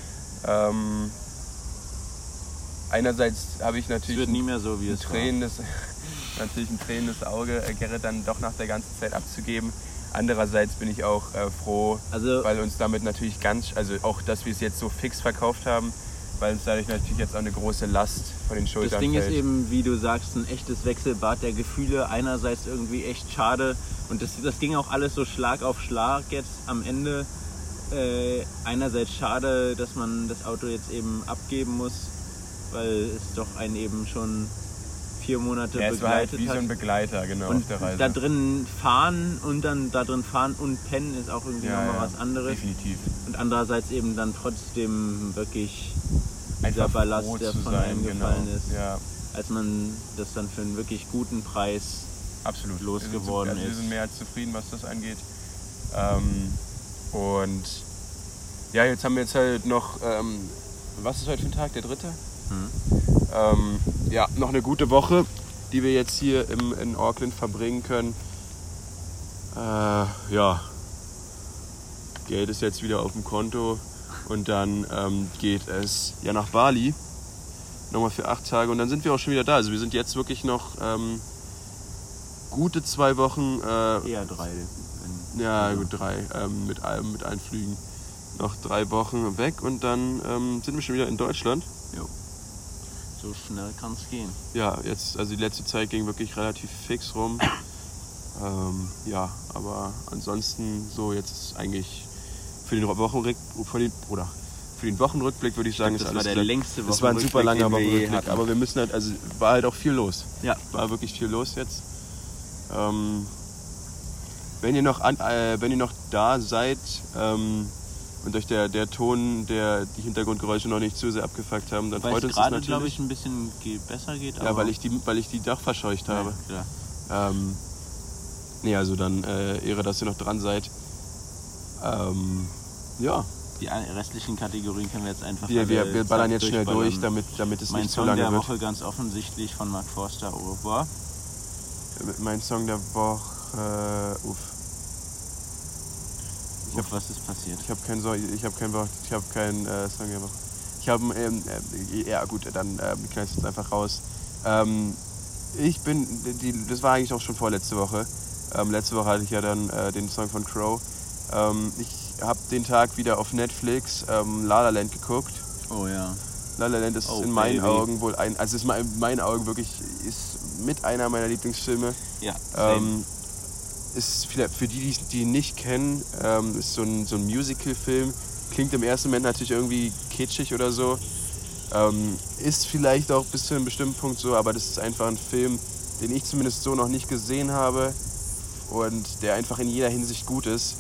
Einerseits habe ich natürlich nie mehr so, wie ein tränendes Auge, Gerrit dann doch nach der ganzen Zeit abzugeben. Andererseits bin ich auch froh, weil uns damit natürlich auch, dass wir es jetzt so fix verkauft haben, weil uns dadurch natürlich jetzt auch eine große Last von den Schultern fällt. Das Ding ist eben, wie du sagst, ein echtes Wechselbad der Gefühle. Einerseits irgendwie echt schade, und das ging auch alles so Schlag auf Schlag jetzt am Ende. Einerseits schade, dass man das Auto jetzt eben abgeben muss, weil es doch einen eben schon 4 Monate begleitet hat. Es war halt wie so ein Begleiter, genau, und auf der Reise. Da drin fahren und pennen ist auch irgendwie nochmal was anderes. Definitiv. Und andererseits eben dann trotzdem wirklich dieser Ballast, der von einem gefallen ist. Ja. Als man das dann für einen wirklich guten Preis losgeworden ist. Wir sind mehr als zufrieden, was das angeht. Und ja, jetzt haben wir halt noch, was ist heute für ein Tag, der 3.? Noch eine gute Woche, die wir jetzt hier in Auckland verbringen können. Geld ist jetzt wieder auf dem Konto und dann geht es nach Bali, nochmal für 8 Tage, und dann sind wir auch schon wieder da. Also wir sind jetzt wirklich noch gute 2 Wochen. Eher 3. Ja, gut, 3 mit allen Flügen. Noch 3 Wochen weg und dann sind wir schon wieder in Deutschland. Jo. So schnell kann es gehen. Ja, also die letzte Zeit ging wirklich relativ fix rum. Aber ansonsten so jetzt eigentlich für den Wochenrückblick würde ich sagen, ist alles. Das war der längste Wochenrückblick. Das war ein super langer Wochenrückblick, aber wir müssen halt, also war halt auch viel los. Ja. War wirklich viel los jetzt. Wenn ihr noch da seid und euch der Ton, die Hintergrundgeräusche noch nicht zu sehr abgefuckt haben, dann freut uns das natürlich. Glaube ich, ein bisschen besser geht. Ja, weil ich die Dach verscheucht habe. Ja. Also dann Ehre, dass ihr noch dran seid. Die restlichen Kategorien können wir jetzt einfach wir ballern jetzt schnell durch, damit es nicht zu lange wird. Mein Song der Woche ganz offensichtlich von Mark Forster, Au revoir. Mein Song der Woche, Was ist passiert? Ich habe keinen Song der Woche. Dann knall ich jetzt einfach raus. Das war eigentlich auch schon vorletzte Woche. Letzte Woche hatte ich ja dann den Song von Crow. Ich habe den Tag wieder auf Netflix La La Land geguckt. Oh ja. La La Land ist in meinen Augen wohl ist in meinen Augen wirklich mit einer meiner Lieblingsfilme. Ja. Ist für die ihn nicht kennen, ist so ein Musical-Film. Klingt im ersten Moment natürlich irgendwie kitschig oder so. Ist vielleicht auch bis zu einem bestimmten Punkt so, aber das ist einfach ein Film, den ich zumindest so noch nicht gesehen habe und der einfach in jeder Hinsicht gut ist.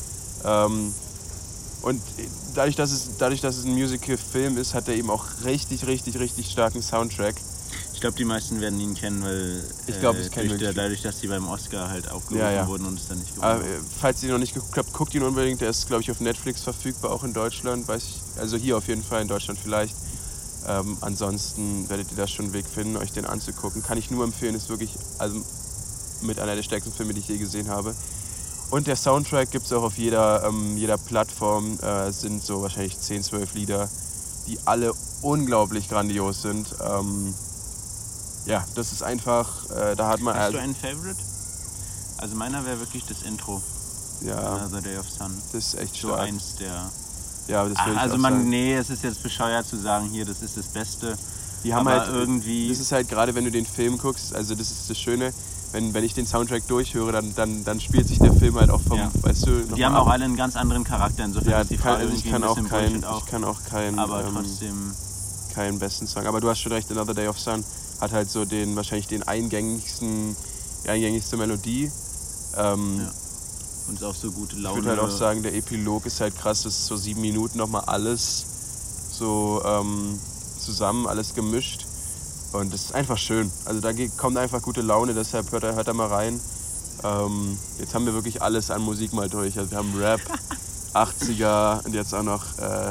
Und dadurch, dass es ein Musical-Film ist, hat er eben auch richtig, richtig, richtig starken Soundtrack. Ich glaube, die meisten werden ihn kennen, weil dadurch, dass die beim Oscar halt aufgerufen wurden und es dann nicht gewonnen haben. Falls ihr noch nicht geguckt habt, guckt ihn unbedingt. Der ist, glaube ich, auf Netflix verfügbar, auch in Deutschland. Also hier auf jeden Fall, in Deutschland vielleicht. Ansonsten werdet ihr da schon einen Weg finden, euch den anzugucken. Kann ich nur empfehlen, ist wirklich mit einer der stärksten Filme, die ich je gesehen habe. Und der Soundtrack gibt es auch auf jeder Plattform. Sind so wahrscheinlich 10, 12 Lieder, die alle unglaublich grandios sind. ja, das ist einfach, da hat man... Hast du einen Favorite? Also meiner wäre wirklich das Intro. Ja. Another Day of Sun. Das ist echt so stark. Eins der... Ja, das will ich also auch sagen. Nee, es ist jetzt bescheuert zu sagen, hier, das ist das Beste. Die haben aber halt irgendwie... Das ist halt gerade, wenn du den Film guckst, also das ist das Schöne, wenn ich den Soundtrack durchhöre, dann spielt sich der Film halt auch vom, weißt du... Die haben auch alle einen ganz anderen Charakter, insofern ist die Frage ich kann auch keinen... Aber trotzdem... Keinen besten Song. Aber du hast schon recht, Another Day of Sun hat halt so wahrscheinlich die eingängigste Melodie. Und ist auch so gute Laune. Ich würde halt auch sagen, der Epilog ist halt krass, das ist so 7 Minuten nochmal alles so zusammen, alles gemischt. Und das ist einfach schön. Also da kommt einfach gute Laune, deshalb hört da mal rein. Jetzt haben wir wirklich alles an Musik mal durch. Also wir haben Rap, 80er und jetzt auch noch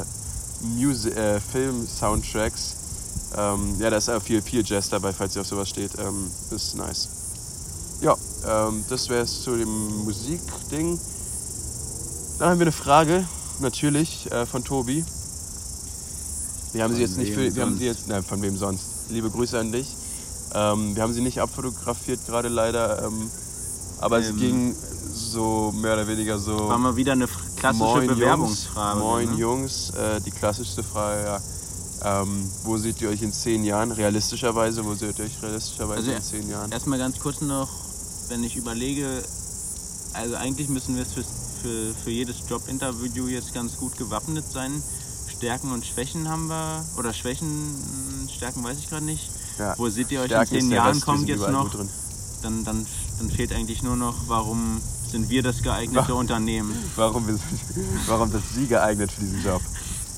Film-Soundtracks. Ja, da ist auch viel Jazz dabei, falls ihr auf sowas steht. Das ist nice. Ja, das wäre es zu dem Musikding. Dann haben wir eine Frage, natürlich, von Tobi. Wir haben sie jetzt nicht von wem sonst. Liebe Grüße an dich. Wir haben sie nicht abfotografiert gerade leider, aber es ging so mehr oder weniger so... War mal wieder eine klassische Bewerbungsfrage. Moin Jungs, die klassischste Frage, ja. Wo seht ihr euch in 10 Jahren? Realistischerweise, wo seht ihr euch realistischerweise in 10 Jahren? Erstmal ganz kurz noch, wenn ich überlege, also eigentlich müssen wir für jedes Jobinterview jetzt ganz gut gewappnet sein. Stärken und Schwächen haben wir, oder Stärken weiß ich gerade nicht. Ja. Wo seht ihr euch Stärken in 10 Jahren, kommt jetzt noch. Drin. Dann fehlt eigentlich nur noch, warum sind wir das geeignete Unternehmen? Warum sind Sie geeignet für diesen Job?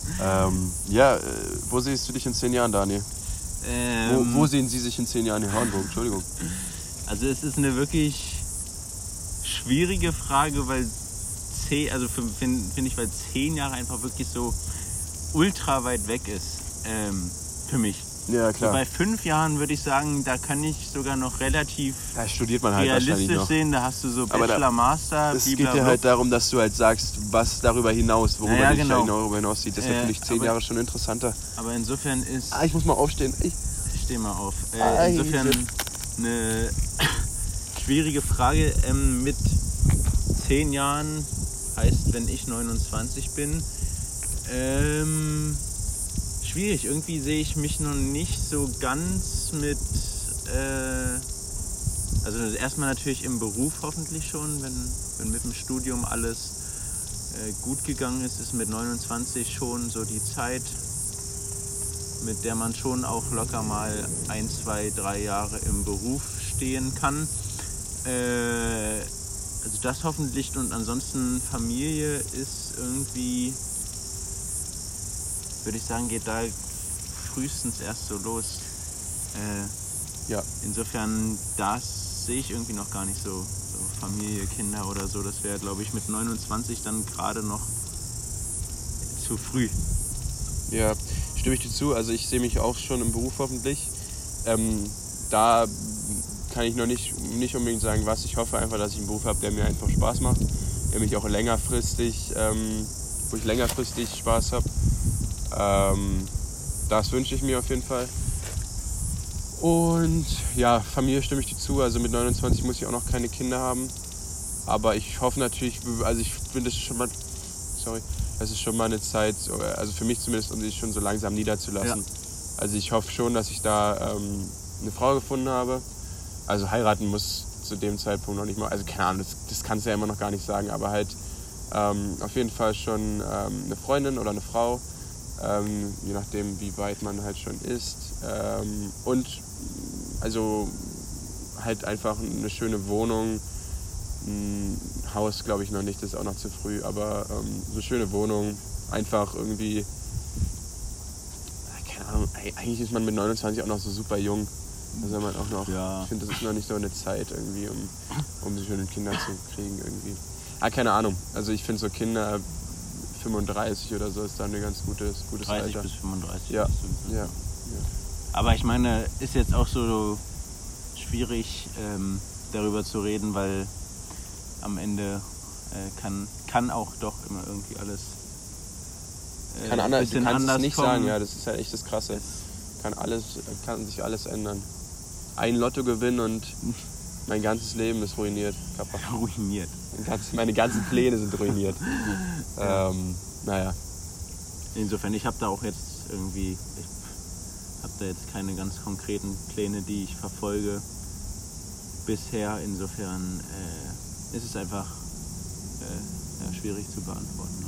Wo siehst du dich in 10 Jahren, Daniel? Wo sehen Sie sich in 10 Jahren in Hornburg? Entschuldigung. Also es ist eine wirklich schwierige Frage, weil finde ich, weil 10 Jahre einfach wirklich so ultra weit weg ist für mich. Ja, klar. So bei 5 Jahren würde ich sagen, da kann ich sogar noch relativ da studiert man halt realistisch noch sehen. Da hast du so Bachelor, Master, es geht ja halt darum, dass du halt sagst, was darüber hinaus, worüber dich darüber hinaus sieht. Deshalb finde ich 10 Jahre schon interessanter. Aber insofern ist... ich muss mal aufstehen. Ich steh mal auf. Insofern eine schwierige Frage. Mit 10 Jahren heißt, wenn ich 29 bin, schwierig. Irgendwie sehe ich mich noch nicht so ganz mit... also erstmal natürlich im Beruf hoffentlich schon, wenn mit dem Studium alles gut gegangen ist mit 29 schon so die Zeit, mit der man schon auch locker mal 1, 2, 3 Jahre im Beruf stehen kann. Also das hoffentlich, und ansonsten Familie ist irgendwie, würde ich sagen, geht da frühestens erst so los. Insofern, das sehe ich irgendwie noch gar nicht so Familie, Kinder oder so. Das wäre, glaube ich, mit 29 dann gerade noch zu früh. Ja, stimme ich dir zu. Also ich sehe mich auch schon im Beruf hoffentlich. Da kann ich noch nicht unbedingt sagen, was. Ich hoffe einfach, dass ich einen Beruf habe, der mir einfach Spaß macht, der mich auch längerfristig, wo ich längerfristig Spaß habe. Das wünsche ich mir auf jeden Fall. Und ja, Familie stimme ich dir zu. Also mit 29 muss ich auch noch keine Kinder haben. Aber ich hoffe natürlich, also ich finde, das ist schon mal eine Zeit, also für mich zumindest, um sich schon so langsam niederzulassen. Ja. Also ich hoffe schon, dass ich da eine Frau gefunden habe. Also heiraten muss zu dem Zeitpunkt noch nicht mal, also keine Ahnung, das kannst du ja immer noch gar nicht sagen, aber halt auf jeden Fall schon eine Freundin oder eine Frau, je nachdem, wie weit man halt schon ist. Und also halt einfach eine schöne Wohnung, ein Haus glaube ich noch nicht, das ist auch noch zu früh, aber so eine schöne Wohnung, einfach irgendwie, keine Ahnung, eigentlich ist man mit 29 auch noch so super jung. Also man auch noch, Ich finde, das ist noch nicht so eine Zeit irgendwie, um so schöne Kinder zu kriegen irgendwie. Keine Ahnung, also ich finde so Kinder 35 oder so ist da ein ganz gutes 30 Alter. 30 bis 35. Ja. Aber ich meine, ist jetzt auch so schwierig darüber zu reden, weil am Ende kann auch doch immer irgendwie alles du kannst es nicht kommen. sagen, ja, das ist halt echt das Krasse. Kann sich alles ändern. ein Lottogewinn und mein ganzes Leben ist ruiniert. Ruiniert. Meine ganzen Pläne sind ruiniert. Naja. Insofern, ich habe da auch jetzt irgendwie, ich habe da jetzt keine ganz konkreten Pläne, die ich verfolge bisher. Insofern ist es einfach schwierig zu beantworten.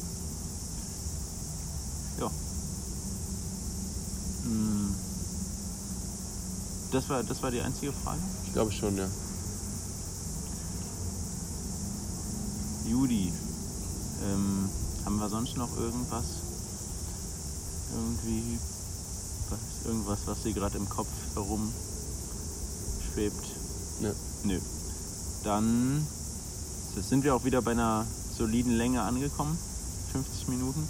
Ja. Das war die einzige Frage? Ich glaube schon, ja. Judy, haben wir sonst noch irgendwas? Irgendwas, was dir gerade im Kopf herum schwebt? Ne. Nö. Dann sind wir auch wieder bei einer soliden Länge angekommen. 50 Minuten.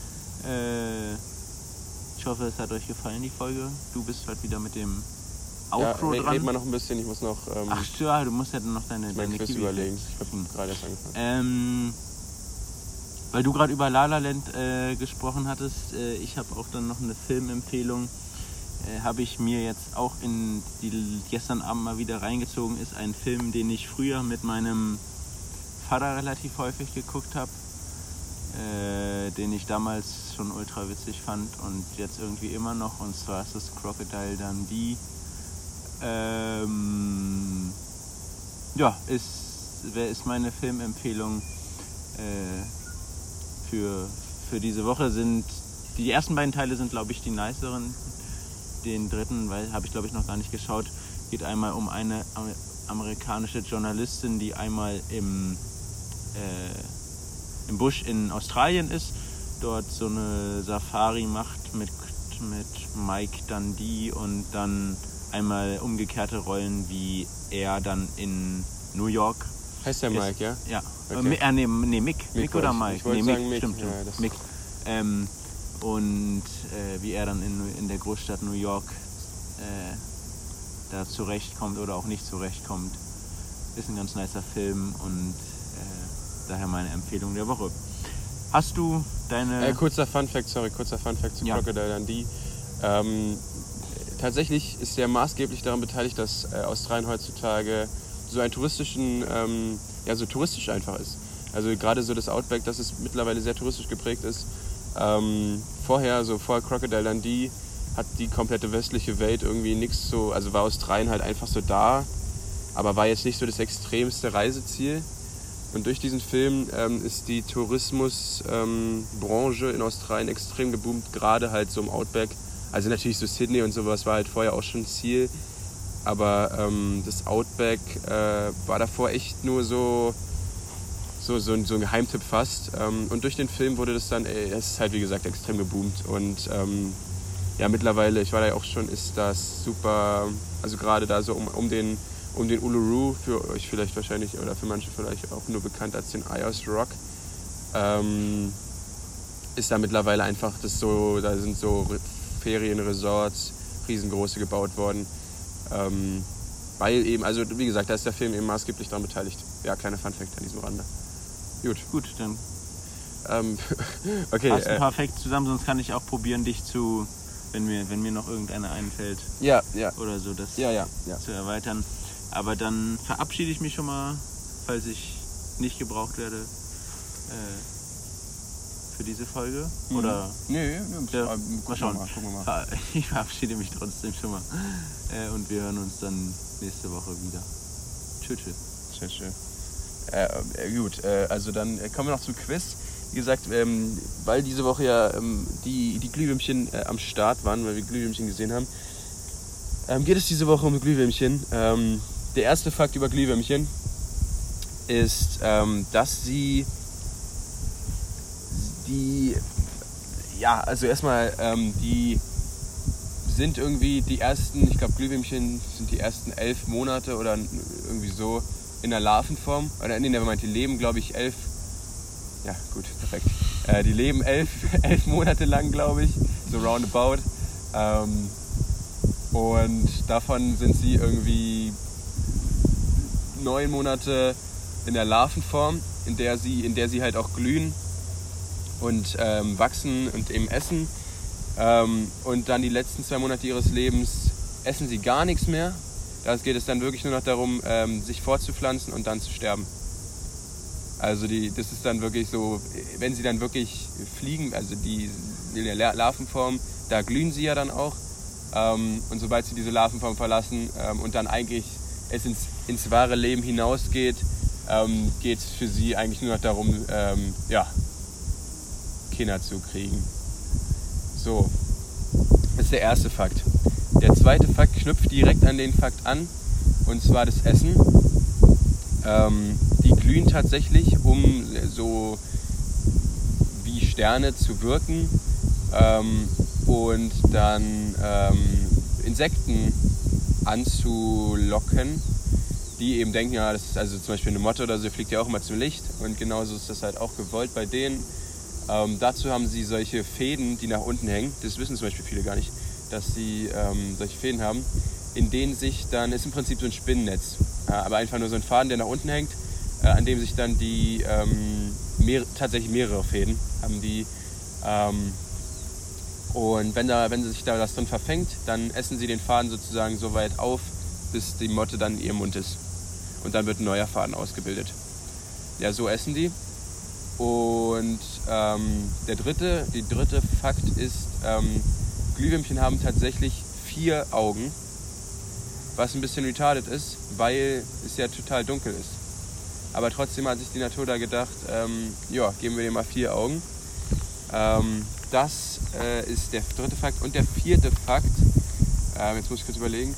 Ich hoffe, es hat euch gefallen, die Folge. Du bist heute wieder mit dem Outro dran. Red mal noch ein bisschen, ich muss noch... Ach ja, du musst ja noch deine Quiz überlegen. Ich habe gerade erst angefangen. Weil du gerade über La La Land gesprochen hattest, ich habe auch dann noch eine Filmempfehlung. Habe ich mir jetzt auch gestern Abend mal wieder reingezogen. Ist ein Film, den ich früher mit meinem Vater relativ häufig geguckt habe. Den ich damals schon ultra witzig fand und jetzt irgendwie immer noch. Und zwar ist das Crocodile Dundee. Ist meine Filmempfehlung für diese Woche. Die ersten beiden Teile sind, glaube ich, die niceren. Den dritten, habe ich, glaube ich, noch gar nicht geschaut. Geht einmal um eine amerikanische Journalistin, die einmal im Busch in Australien ist, dort so eine Safari macht mit Mike Dundee und dann einmal umgekehrte Rollen, wie er dann in New York heißt der Mike, ja? Ja. Okay. Mick oder Mike? Ich wollte sagen Mick. Stimmt. Ja, Mick. Und wie er dann in der Großstadt New York da zurechtkommt oder auch nicht zurechtkommt. Ist ein ganz nicer Film und daher meine Empfehlung der Woche. Hast du deine... Kurzer Funfact zu Crocodile Dundee. Tatsächlich ist er maßgeblich daran beteiligt, dass Australien heutzutage so einen touristisch einfach ist. Also gerade so das Outback, dass es mittlerweile sehr touristisch geprägt ist. Vor Crocodile Dundee hat die komplette westliche Welt irgendwie nichts so, also war Australien halt einfach so da, aber war jetzt nicht so das extremste Reiseziel. Und durch diesen Film ist die Tourismusbranche in Australien extrem geboomt, gerade halt so im Outback. Also natürlich so Sydney und sowas war halt vorher auch schon Ziel, aber das Outback war davor echt nur so ein Geheimtipp fast. Und durch den Film wurde das dann, es ist halt wie gesagt extrem geboomt. Und mittlerweile, ich war da ja auch schon, ist das super, also gerade da so um den Uluru, für euch vielleicht wahrscheinlich, oder für manche vielleicht auch nur bekannt als den Ayers Rock, ist da mittlerweile einfach da sind so Ferienresorts, riesengroße gebaut worden. Weil eben, also wie gesagt, da ist der Film eben maßgeblich daran beteiligt. Ja, kleiner Funfact an diesem Rande. Gut, dann okay. Passt ein paar Facts zusammen, sonst kann ich auch probieren, dich wenn mir noch irgendeiner einfällt. Ja. Oder so, das ja. zu erweitern. Aber dann verabschiede ich mich schon mal, falls ich nicht gebraucht werde, für diese Folge. Oder? Nee, mal schauen. Gucken wir mal. Ich verabschiede mich trotzdem schon mal. Und wir hören uns dann nächste Woche wieder. Tschüss. Gut, also dann kommen wir noch zum Quiz. Wie gesagt, weil diese Woche ja die Glühwürmchen am Start waren, weil wir Glühwürmchen gesehen haben, geht es diese Woche um Glühwürmchen. Der erste Fakt über Glühwürmchen ist, dass die sind irgendwie die ersten, ich glaube Glühwürmchen sind die ersten 11 Monate oder irgendwie so in der Larvenform. Oder nee, die leben glaube ich 11. Ja, gut, perfekt. Die leben 11 Monate lang, glaube ich, so roundabout. Und davon sind sie irgendwie 9 Monate in der Larvenform, in der sie halt auch glühen und wachsen und eben essen. Und dann die letzten 2 Monate ihres Lebens essen sie gar nichts mehr Da geht es dann wirklich nur noch darum, sich fortzupflanzen und dann zu sterben. Also das ist dann wirklich so, wenn sie dann wirklich fliegen, also die in der Larvenform, da glühen sie ja dann auch. Und sobald sie diese Larvenform verlassen und dann eigentlich es ins wahre Leben hinausgeht, geht es für sie eigentlich nur noch darum, Kinder zu kriegen. So, das ist der erste Fakt. Der zweite Fakt knüpft direkt an den Fakt an, und zwar das Essen. Die glühen tatsächlich, um so wie Sterne zu wirken und dann Insekten anzulocken, die eben denken, ja, das ist also zum Beispiel eine Motte oder so, fliegt ja auch immer zum Licht, und genauso ist das halt auch gewollt bei denen. Dazu haben sie solche Fäden, die nach unten hängen. Das wissen zum Beispiel viele gar nicht, dass sie solche Fäden haben, in denen sich dann, ist im Prinzip so ein Spinnennetz, aber einfach nur so ein Faden, der nach unten hängt, an dem sich dann die tatsächlich mehrere Fäden haben die. Und wenn sich da das drin verfängt, dann essen sie den Faden sozusagen so weit auf, bis die Motte dann in ihrem Mund ist. Und dann wird ein neuer Faden ausgebildet. Ja, so essen die. Und der dritte Fakt ist, Glühwürmchen haben tatsächlich 4 Augen, was ein bisschen retarded ist, weil es ja total dunkel ist. Aber trotzdem hat sich die Natur da gedacht, geben wir dem mal 4 Augen. Das ist der dritte Fakt. Und der vierte Fakt, jetzt muss ich kurz überlegen.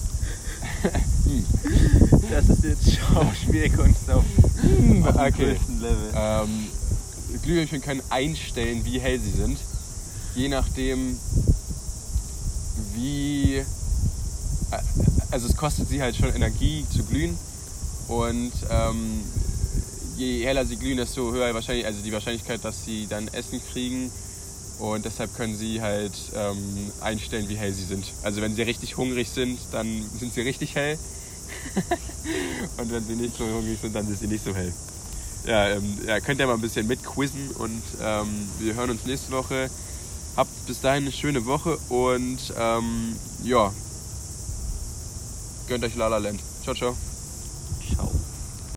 Das ist jetzt Schauspielkunst auf dem größten Level. Glühwürmchen können einstellen, wie hell sie sind. Je nachdem, also es kostet sie halt schon Energie zu glühen. Und je heller sie glühen, desto höher die Wahrscheinlichkeit, dass sie dann Essen kriegen. Und deshalb können sie halt einstellen, wie hell sie sind. Also wenn sie richtig hungrig sind, dann sind sie richtig hell. Und wenn sie nicht so hungrig sind, dann sind sie nicht so hell. Ja, könnt ihr mal ein bisschen mitquizzen, und wir hören uns nächste Woche. Habt bis dahin eine schöne Woche und gönnt euch La La Land. Ciao, ciao.